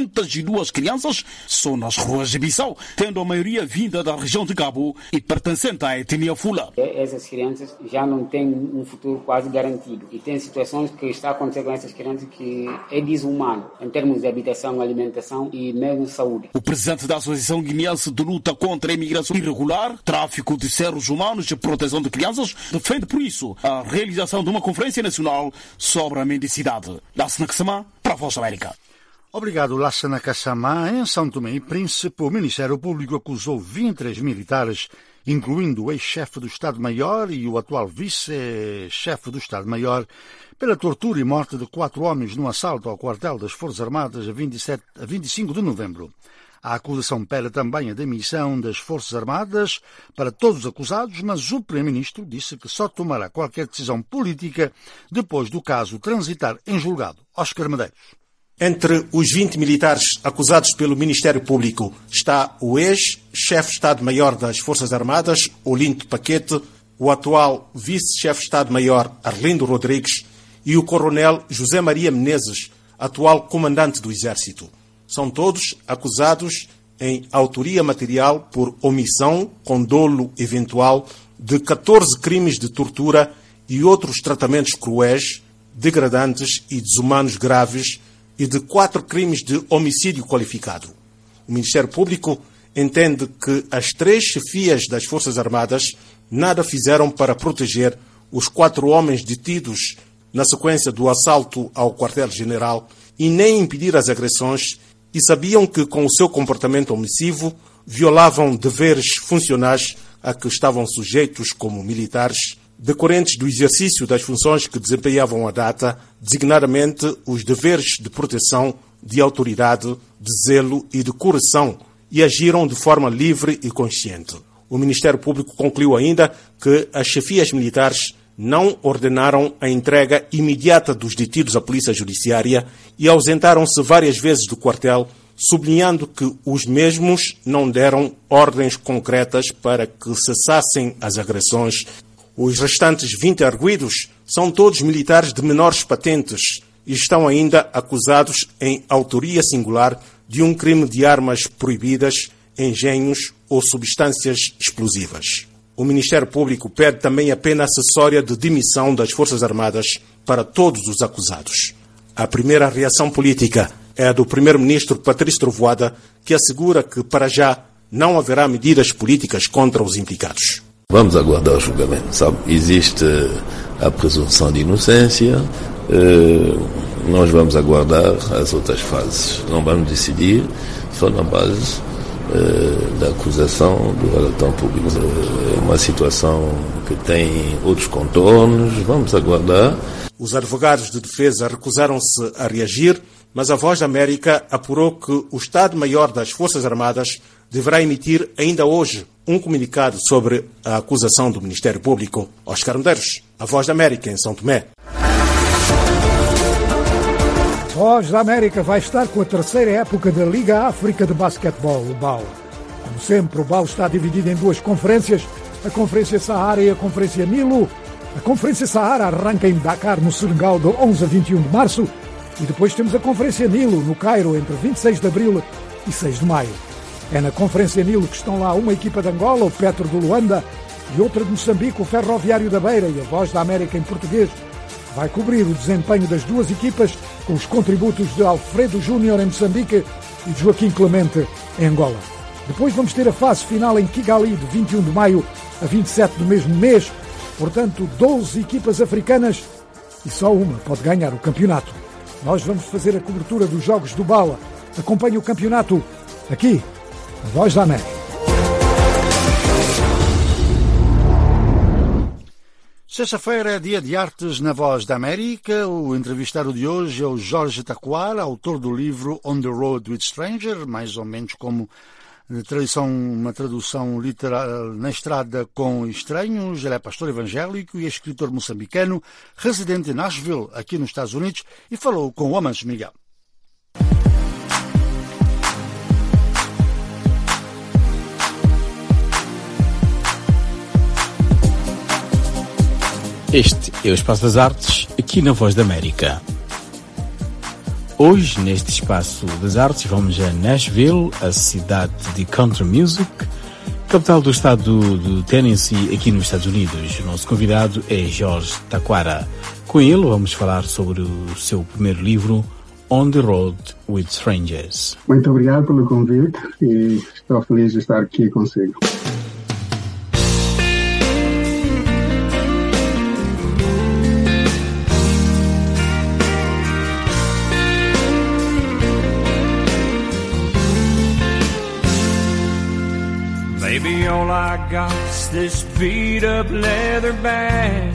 702 crianças só nas ruas de Bissau, tendo a maioria vinda da região de Cabo e pertencente à etnia Fula. Essas crianças já não têm um futuro quase garantido e tem situações que está acontecendo com essas crianças que é desumano em termos de habitação, alimentação e mesmo saúde. O presidente da Associação Guineense de Luta contra a Imigração Irregular, Tráfico de Seres Humanos e Proteção de Crianças defende por isso a realização de uma conferência nacional sobre a mendicidade. Lassana Kassamá, para a Voz da América. Obrigado, Lassana Kassamá. Em São Tomé e Príncipe, o Ministério Público acusou 23 militares, incluindo o ex-chefe do Estado-Maior e o atual vice-chefe do Estado-Maior, pela tortura e morte de 4 homens no assalto ao quartel das Forças Armadas a 25 de novembro. A acusação pede também a demissão das Forças Armadas para todos os acusados, mas o Primeiro-Ministro disse que só tomará qualquer decisão política depois do caso transitar em julgado. Oscar Medeiros. Entre os 20 militares acusados pelo Ministério Público está o ex-chefe de Estado-Maior das Forças Armadas, Olinto Paquete, o atual vice-chefe de Estado-Maior, Arlindo Rodrigues, e o coronel José Maria Menezes, atual comandante do Exército. São todos acusados em autoria material por omissão com dolo eventual de 14 crimes de tortura e outros tratamentos cruéis, degradantes e desumanos graves e de 4 crimes de homicídio qualificado. O Ministério Público entende que as 3 chefias das Forças Armadas nada fizeram para proteger os 4 homens detidos na sequência do assalto ao quartel-general e nem impedir as agressões, e sabiam que, com o seu comportamento omissivo, violavam deveres funcionais a que estavam sujeitos como militares, decorrentes do exercício das funções que desempenhavam à data, designadamente os deveres de proteção, de autoridade, de zelo e de correção, e agiram de forma livre e consciente. O Ministério Público concluiu ainda que as chefias militares não ordenaram a entrega imediata dos detidos à Polícia Judiciária e ausentaram-se várias vezes do quartel, sublinhando que os mesmos não deram ordens concretas para que cessassem as agressões. Os restantes 20 arguidos são todos militares de menores patentes e estão ainda acusados em autoria singular de um crime de armas proibidas, engenhos ou substâncias explosivas. O Ministério Público pede também a pena acessória de demissão das Forças Armadas para todos os acusados. A primeira reação política é a do Primeiro-Ministro Patrício Trovoada, que assegura que, para já, não haverá medidas políticas contra os implicados. Vamos aguardar o julgamento, sabe? Existe a presunção de inocência, nós vamos aguardar as outras fases. Não vamos decidir só na base da acusação do relator público. É uma situação que tem outros contornos, vamos aguardar. Os advogados de defesa recusaram-se a reagir, mas a Voz da América apurou que o Estado-Maior das Forças Armadas deverá emitir ainda hoje um comunicado sobre a acusação do Ministério Público. Oscar Medeiros, a Voz da América, em São Tomé. Voz da América vai estar com a terceira época da Liga África de Basquetebol, o BAU. Como sempre, o BAL está dividido em duas conferências, a Conferência Sahara e a Conferência Nilo. A Conferência Sahara arranca em Dakar, no Senegal, de 11 a 21 de março, e depois temos a Conferência Nilo, no Cairo, entre 26 de abril e 6 de maio. É na Conferência Nilo que estão lá uma equipa de Angola, o Petro do Luanda, e outra de Moçambique, o Ferroviário da Beira, e a Voz da América em português vai cobrir o desempenho das duas equipas com os contributos de Alfredo Júnior em Moçambique e de Joaquim Clemente em Angola. Depois vamos ter a fase final em Kigali, de 21 de maio a 27 do mesmo mês. Portanto, 12 equipas africanas e só uma pode ganhar o campeonato. Nós vamos fazer a cobertura dos Jogos do BAL. Acompanhe o campeonato aqui, na Voz da América. Sexta-feira é dia de artes na Voz da América. O entrevistado de hoje é o Jorge Taquara, autor do livro On the Road with Stranger, mais ou menos como uma tradução literal na estrada com estranhos. Ele é pastor evangélico e escritor moçambicano, residente em Nashville, aqui nos Estados Unidos, e falou com o Amancio Miguel. Este é o Espaço das Artes, aqui na Voz da América. Hoje, neste Espaço das Artes, vamos a Nashville, a cidade de country music, capital do estado do Tennessee, aqui nos Estados Unidos. O nosso convidado é Jorge Taquara. Com ele vamos falar sobre o seu primeiro livro, On the Road with Strangers. Muito obrigado pelo convite e estou feliz de estar aqui consigo. Baby, all I got's this beat-up leather bag,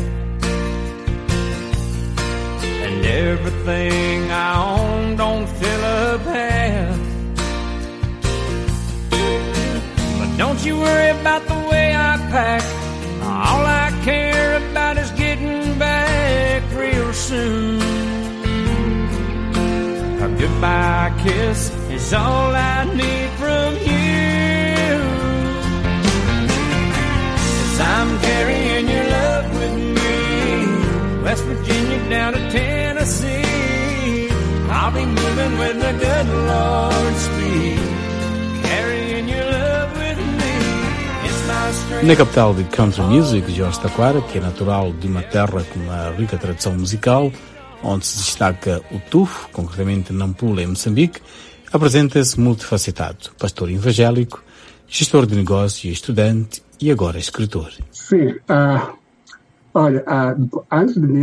and everything I own don't fill up half. But don't you worry about the way I pack. All I care about is getting back real soon. A goodbye kiss is all I need from you. I'm carrying your love with me, West Virginia down to Tennessee. I'll be moving with the good Lord's speed, carrying your love with me. It's my strength. Na capital de country music, Jorge Taquara, que é natural de uma terra com uma rica tradição musical, onde se destaca o tufo, concretamente Nampula, em Moçambique, apresenta-se multifacetado, pastor evangélico, gestor de negócio e estudante, e agora escritor. Sim, olha, antes de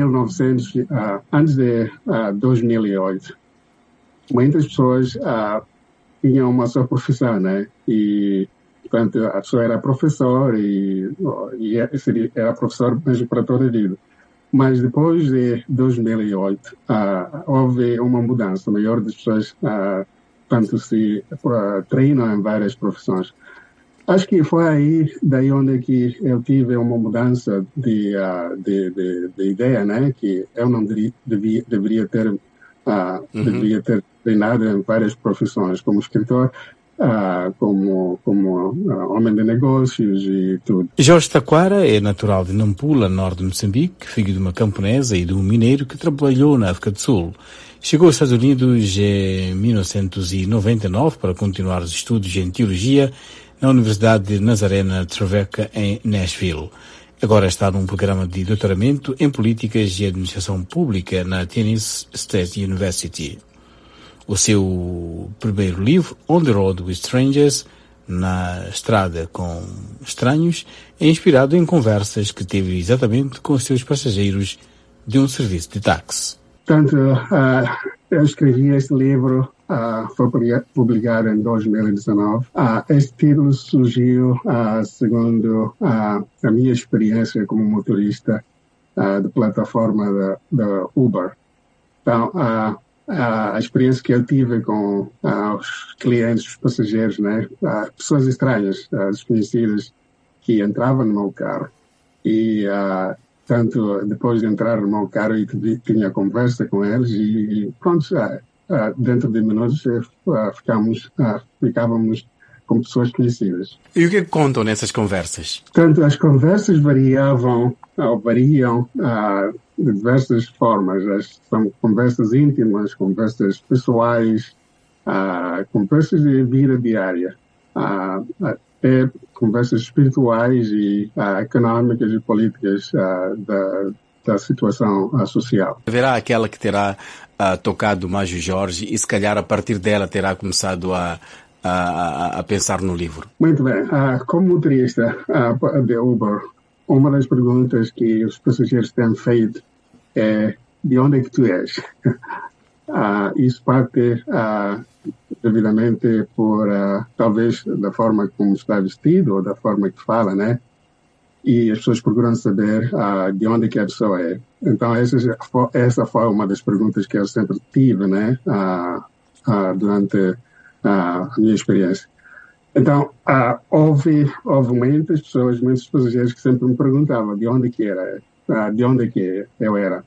2008, muitas pessoas tinham uma só profissão, né? E, portanto, a pessoa era professor e era professor mesmo para toda a vida. Mas depois de 2008, houve uma mudança. A maioria das pessoas, tanto se treinam em várias profissões. Acho que foi daí onde que eu tive uma mudança de ideia, né? Que eu não deveria ter treinado em várias profissões, como escritor, como homem de negócios e tudo. Jorge Taquara é natural de Nampula, norte de Moçambique, filho de uma camponesa e de um mineiro que trabalhou na África do Sul. Chegou aos Estados Unidos em 1999 para continuar os estudos em teologia na Universidade de Nazarena Trevecca, em Nashville. Agora está num programa de doutoramento em Políticas e Administração Pública na Tennessee State University. O seu primeiro livro, On the Road with Strangers, na estrada com estranhos, é inspirado em conversas que teve exatamente com os seus passageiros de um serviço de táxi. Portanto, eu escrevi este livro, foi publicado em 2019. Este título surgiu segundo a minha experiência como motorista de plataforma da Uber. Então, a experiência que eu tive com os clientes, os passageiros, né, pessoas estranhas, desconhecidas, que entravam no meu carro e tanto depois de entrar no meu carro e tinha conversa com eles e pronto, dentro de minutos ficávamos com pessoas conhecidas. E o que contam nessas conversas? Portanto, as conversas variam de diversas formas. São conversas íntimas, conversas pessoais, conversas de vida diária, até conversas espirituais e económicas e políticas da situação social. Haverá aquela que terá tocado mais o Jorge e se calhar a partir dela terá começado a pensar no livro. Muito bem. Como motorista de Uber, uma das perguntas que os passageiros têm feito é: de onde é que tu és? Isso parte devidamente por, talvez, da forma como está vestido ou da forma que fala, né? E as pessoas procuram saber de onde é que a pessoa é. Então, essa foi uma das perguntas que eu sempre tive, né? Durante a minha experiência. Então, houve muitos passageiros que sempre me perguntavam de onde que era, de onde que eu era.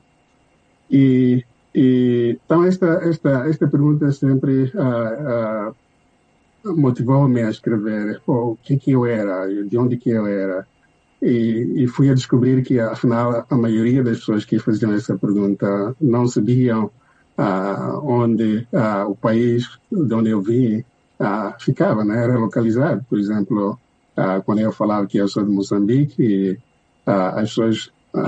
Então, esta pergunta sempre motivou-me a escrever o que eu era, de onde que eu era. E fui a descobrir que, afinal, a maioria das pessoas que faziam essa pergunta não sabiam onde o país de onde eu vim ficava, né? Era localizado. Por exemplo, quando eu falava que eu sou de Moçambique, as pessoas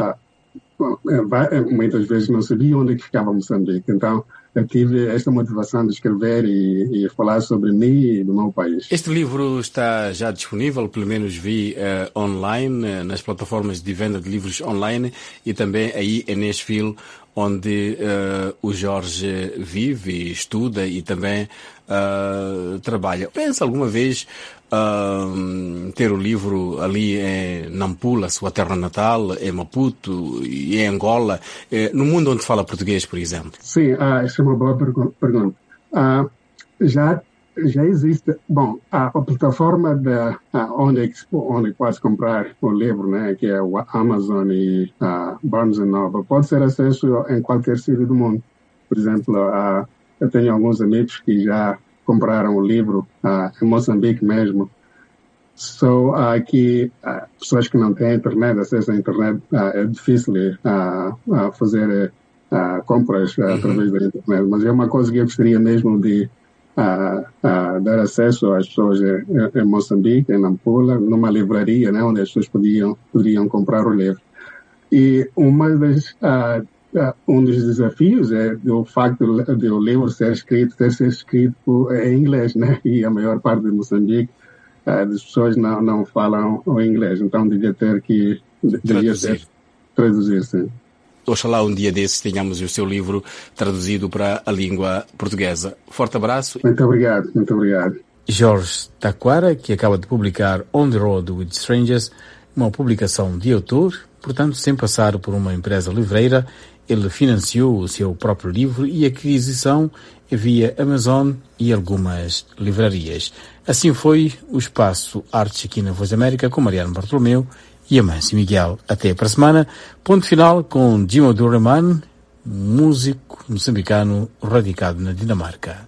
muitas vezes não sabiam onde é que ficava Moçambique. Então, eu tive esta motivação de escrever e falar sobre mim e do meu país. Este livro está já disponível, pelo menos vi online, nas plataformas de venda de livros online e também aí em Nashville, onde o Jorge vive, estuda e também trabalha. Pensa alguma vez ter o livro ali em Nampula, sua terra natal, em Maputo e em Angola, no mundo onde fala português, por exemplo? Sim, essa é uma boa pergunta. Já existe, a plataforma onde pode comprar o livro, né, que é o Amazon e Barnes & Noble, pode ser acesso em qualquer sítio do mundo. Por exemplo, eu tenho alguns amigos que já compraram o livro em Moçambique mesmo. Que pessoas que não têm internet, acesso à internet, é difícil fazer compras através da internet. Mas é uma coisa que eu gostaria mesmo de dar acesso às pessoas em Moçambique, em Nampula, numa livraria, né, onde as pessoas poderiam comprar o livro. E um dos desafios é o facto de o livro ter sido escrito em inglês, né? E a maior parte de Moçambique as pessoas não falam o inglês, então deveria traduzir, sim. Oxalá um dia desses tenhamos o seu livro traduzido para a língua portuguesa. Forte abraço. Muito obrigado, muito obrigado. Jorge Taquara, que acaba de publicar On the Road with Strangers, uma publicação de autor, portanto, sem passar por uma empresa livreira. Ele financiou o seu próprio livro e a aquisição via Amazon e algumas livrarias. Assim foi o Espaço Artes aqui na Voz da América com Mariano Bartolomeu e Amâncio Miguel. Até para a semana. Ponto final com Dimo Doreman, músico moçambicano radicado na Dinamarca.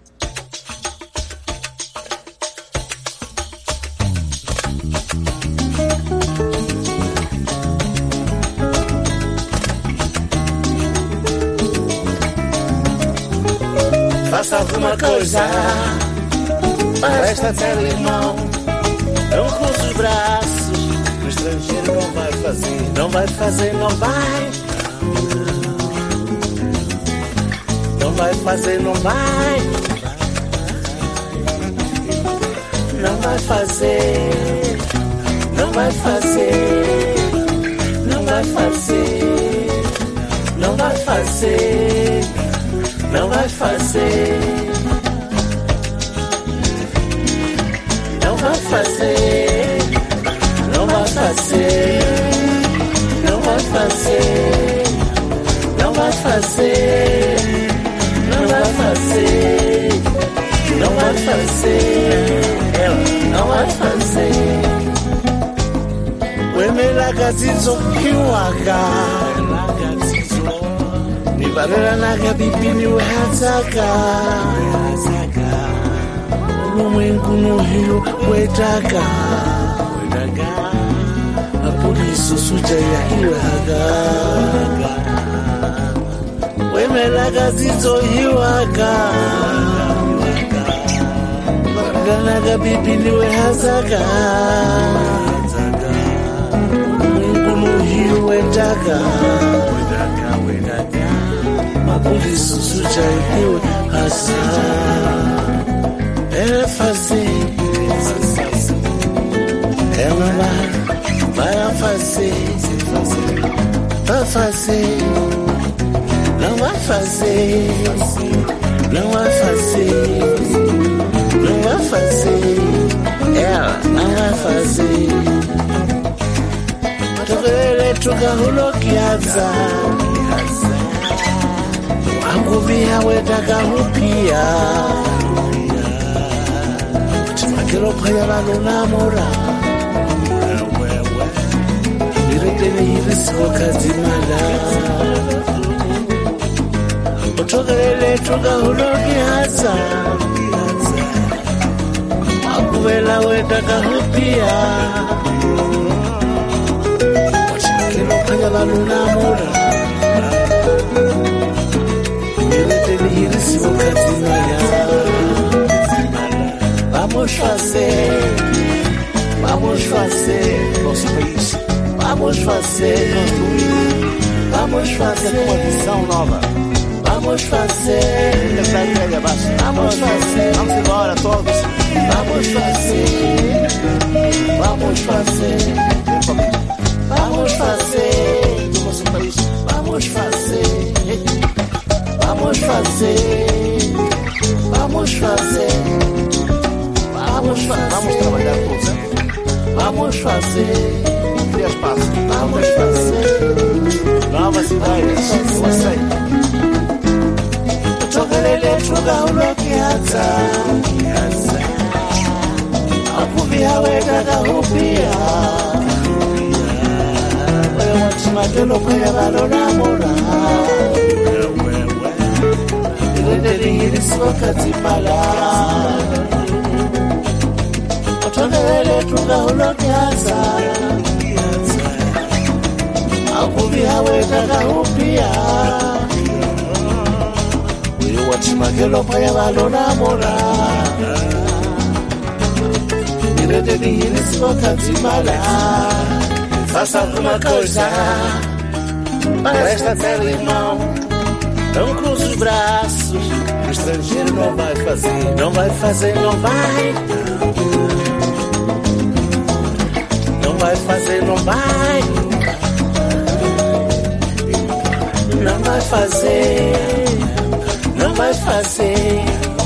Faça alguma coisa para esta terra, irmão. Não cruze os braços, o estrangeiro não vai fazer, não vai fazer, não vai. Não vai fazer, não vai. Não vai fazer, não vai fazer, não vai fazer, não vai fazer. Não vai fazer, não vai fazer, não vai fazer, não vai fazer, não vai fazer, não vai fazer, não vai fazer, não vai fazer. O emela gazizo kiwaka. Barana naga bipini wehazaka Mungu no Rio, Wetaka, a polícia suja ya Ilaga, Wemelaga Zizo Hiwaka, Ganaga Bibi Niwe Hazaga, Mungu no Rio, Wetaka, a polícia suja ya Ilaga. Ela fazer, ela vai fazer, vai fazer, não vai fazer, não vai fazer, não vai fazer, ela não vai fazer. Togele tukahulokiaza, anguvia wetakahupia. Quiero payar a luna mora. Irete iris wakazimala. Otogele toga hulokiaza. Akuvela wetaka hupia. Quiero payar a luna mora. Irete iris wakazimala. Vamos fazer nosso país. Vamos fazer construir. Vamos fazer uma visão nova. Vamos fazer. Vamos fazer. Vamos embora todos. Vamos fazer. Vamos fazer. Vamos fazer do nosso país. Vamos fazer. Vamos fazer. Vamos fazer. Vamos trabalhar todos. Vamos fazer. Criar espaço. Vamos fazer. Novas ideias. Eu aceito. Togalele tuga ulokiaza. Akuvia wega hupia. Wewe wachimatelo kaya balona mora. Ilendeli hirisi wakati mala. Togele tukahulokiaza. Akuvia wetakaupia. Wewe wachimakelo paya balona mora. Irete dihirisi wakati mala. Faça alguma coisa para esta terra, irmão. Não cruze os braços. O estrangeiro não vai fazer. Não vai fazer, não vai. Não vai fazer, não vai. Não vai fazer. Não vai fazer.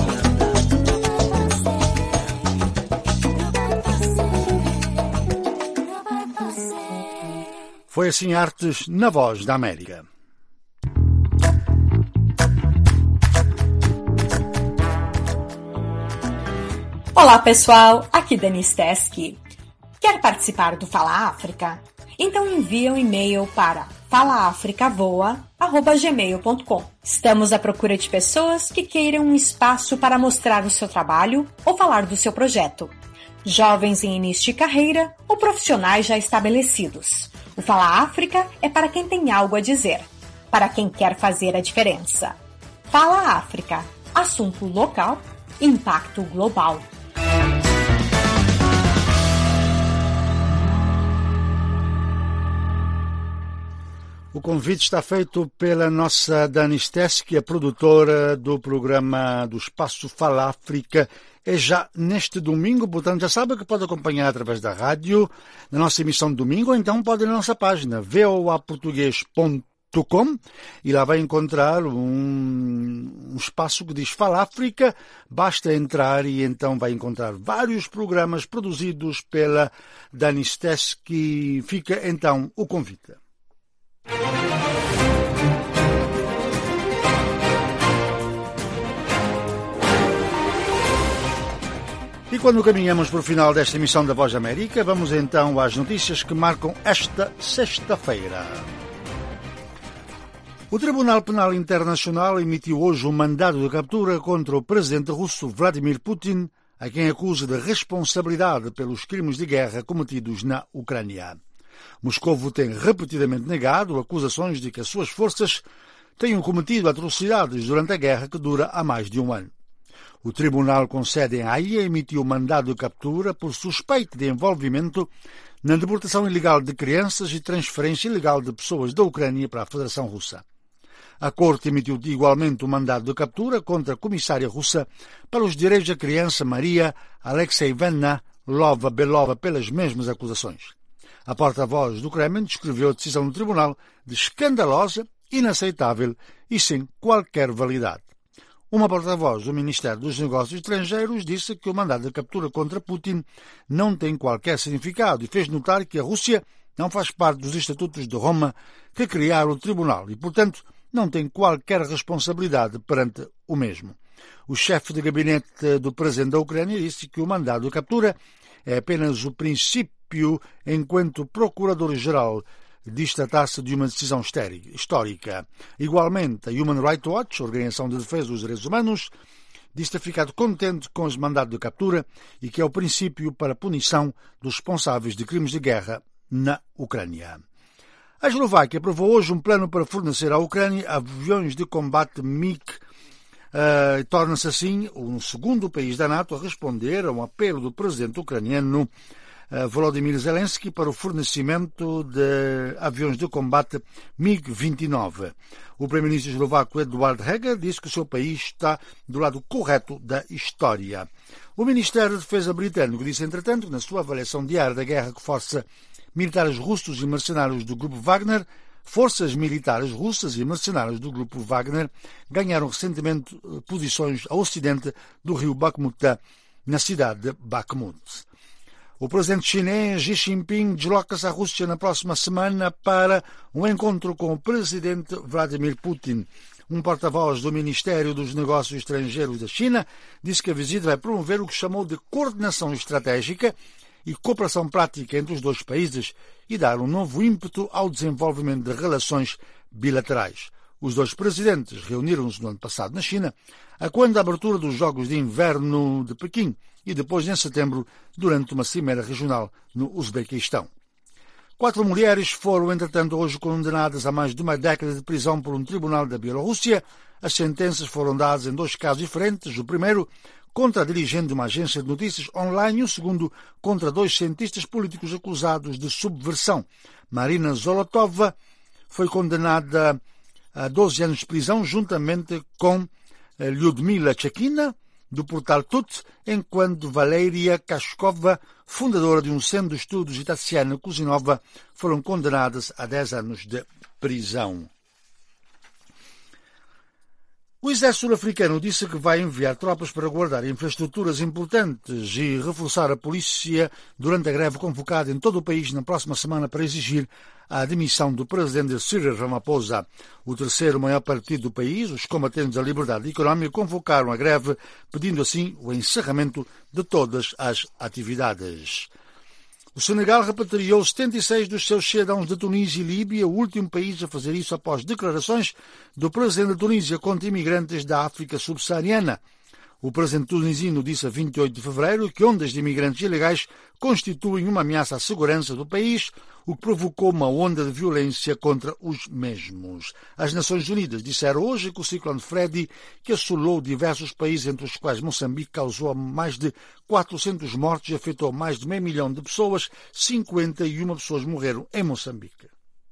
Foi assim Artes na Voz da América. Olá pessoal, aqui Denise Teske. Quer participar do Fala África? Então envie um e-mail para falaafricavoa@gmail.com. Estamos à procura de pessoas que queiram um espaço para mostrar o seu trabalho ou falar do seu projeto. Jovens em início de carreira ou profissionais já estabelecidos. O Fala África é para quem tem algo a dizer, para quem quer fazer a diferença. Fala África, assunto local, impacto global. O convite está feito pela nossa Danis Teske, a produtora do programa do Espaço Fala África. É já neste domingo, portanto já sabe que pode acompanhar através da rádio, na nossa emissão de domingo, ou então pode ir na nossa página voaportugues.com e lá vai encontrar um espaço que diz Fala África. Basta entrar e então vai encontrar vários programas produzidos pela Danis Teske. Fica então o convite. E quando caminhamos para o final desta emissão da Voz da América, vamos então às notícias que marcam esta sexta-feira. O Tribunal Penal Internacional emitiu hoje um mandado de captura contra o presidente russo Vladimir Putin, a quem acusa de responsabilidade pelos crimes de guerra cometidos na Ucrânia. Moscovo tem repetidamente negado acusações de que as suas forças tenham cometido atrocidades durante a guerra que dura há mais de um ano. O tribunal com sede em Haia emitiu mandado de captura por suspeita de envolvimento na deportação ilegal de crianças e transferência ilegal de pessoas da Ucrânia para a Federação Russa. A Corte emitiu igualmente um mandado de captura contra a comissária russa para os direitos da criança Maria Alexeyevna Lvova-Belova pelas mesmas acusações. A porta-voz do Kremlin descreveu a decisão do tribunal de escandalosa, inaceitável e sem qualquer validade. Uma porta-voz do Ministério dos Negócios Estrangeiros disse que o mandado de captura contra Putin não tem qualquer significado e fez notar que a Rússia não faz parte dos Estatutos de Roma que criaram o tribunal e, portanto, não tem qualquer responsabilidade perante o mesmo. O chefe de gabinete do presidente da Ucrânia disse que o mandado de captura é apenas o princípio enquanto procurador-geral diz-tratar-se de uma decisão histórica. Igualmente, a Human Rights Watch, a Organização de Defesa dos Direitos Humanos, diz ter ficado contente com os mandados de captura e que é o princípio para a punição dos responsáveis de crimes de guerra na Ucrânia. A Eslováquia aprovou hoje um plano para fornecer à Ucrânia aviões de combate MiG. Torna-se assim o segundo país da NATO a responder a um apelo do presidente ucraniano Volodymyr Zelensky para o fornecimento de aviões de combate MiG-29. O primeiro-ministro eslovaco Eduard Heger disse que o seu país está do lado correto da história. O Ministério da Defesa britânico disse, entretanto, que na sua avaliação diária da guerra que força militares russos e mercenários do grupo Wagner, forças militares russas e mercenários do grupo Wagner ganharam recentemente posições a ocidente do rio Bakhmut, na cidade de Bakhmut. O presidente chinês Xi Jinping desloca-se à Rússia na próxima semana para um encontro com o presidente Vladimir Putin. Um porta-voz do Ministério dos Negócios Estrangeiros da China disse que a visita vai promover o que chamou de coordenação estratégica e cooperação prática entre os dois países e dar um novo ímpeto ao desenvolvimento de relações bilaterais. Os dois presidentes reuniram-se no ano passado na China, a quando da abertura dos Jogos de Inverno de Pequim e depois, em setembro, durante uma cimeira regional no Uzbequistão. 4 mulheres foram, entretanto, hoje condenadas a mais de uma década de prisão por um tribunal da Bielorrússia. As sentenças foram dadas em 2 casos diferentes. O primeiro contra a dirigente de uma agência de notícias online e o segundo contra 2 cientistas políticos acusados de subversão. Marina Zolotova foi condenada a 12 anos de prisão juntamente com Lyudmila Chekina, do portal Tut, enquanto Valeria Kashkova, fundadora de um centro de estudos, e Tatsiana Kuzinova foram condenadas a 10 anos de prisão. O exército sul-africano disse que vai enviar tropas para guardar infraestruturas importantes e reforçar a polícia durante a greve convocada em todo o país na próxima semana para exigir a admissão do presidente Cyril Ramaphosa. O terceiro maior partido do país, os combatentes da liberdade económica, convocaram a greve, pedindo assim o encerramento de todas as atividades. O Senegal repatriou 76 dos seus cidadãos de Tunísia e Líbia, o último país a fazer isso após declarações do presidente da Tunísia contra imigrantes da África subsaariana. O presidente tunisino disse a 28 de fevereiro que ondas de imigrantes ilegais constituem uma ameaça à segurança do país, o que provocou uma onda de violência contra os mesmos. As Nações Unidas disseram hoje que o ciclone Freddy, que assolou diversos países, entre os quais Moçambique, causou mais de 400 mortes e afetou mais de 500 mil de pessoas. 51 pessoas morreram em Moçambique.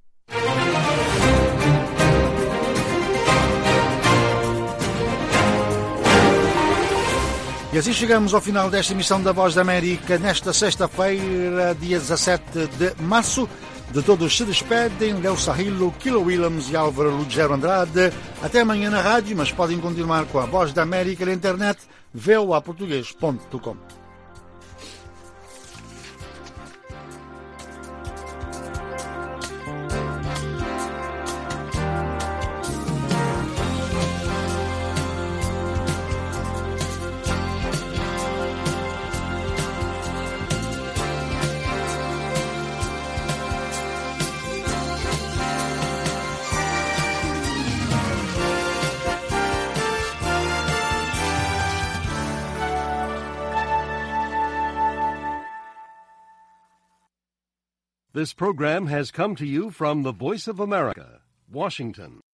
E assim chegamos ao final desta emissão da Voz da América, nesta sexta-feira, dia 17 de março. De todos se despedem Léo Sarrilo, Kilo Williams e Álvaro Lugero Andrade. Até amanhã na rádio, mas podem continuar com a Voz da América na internet, voaportugues.com. This program has come to you from the Voice of America, Washington.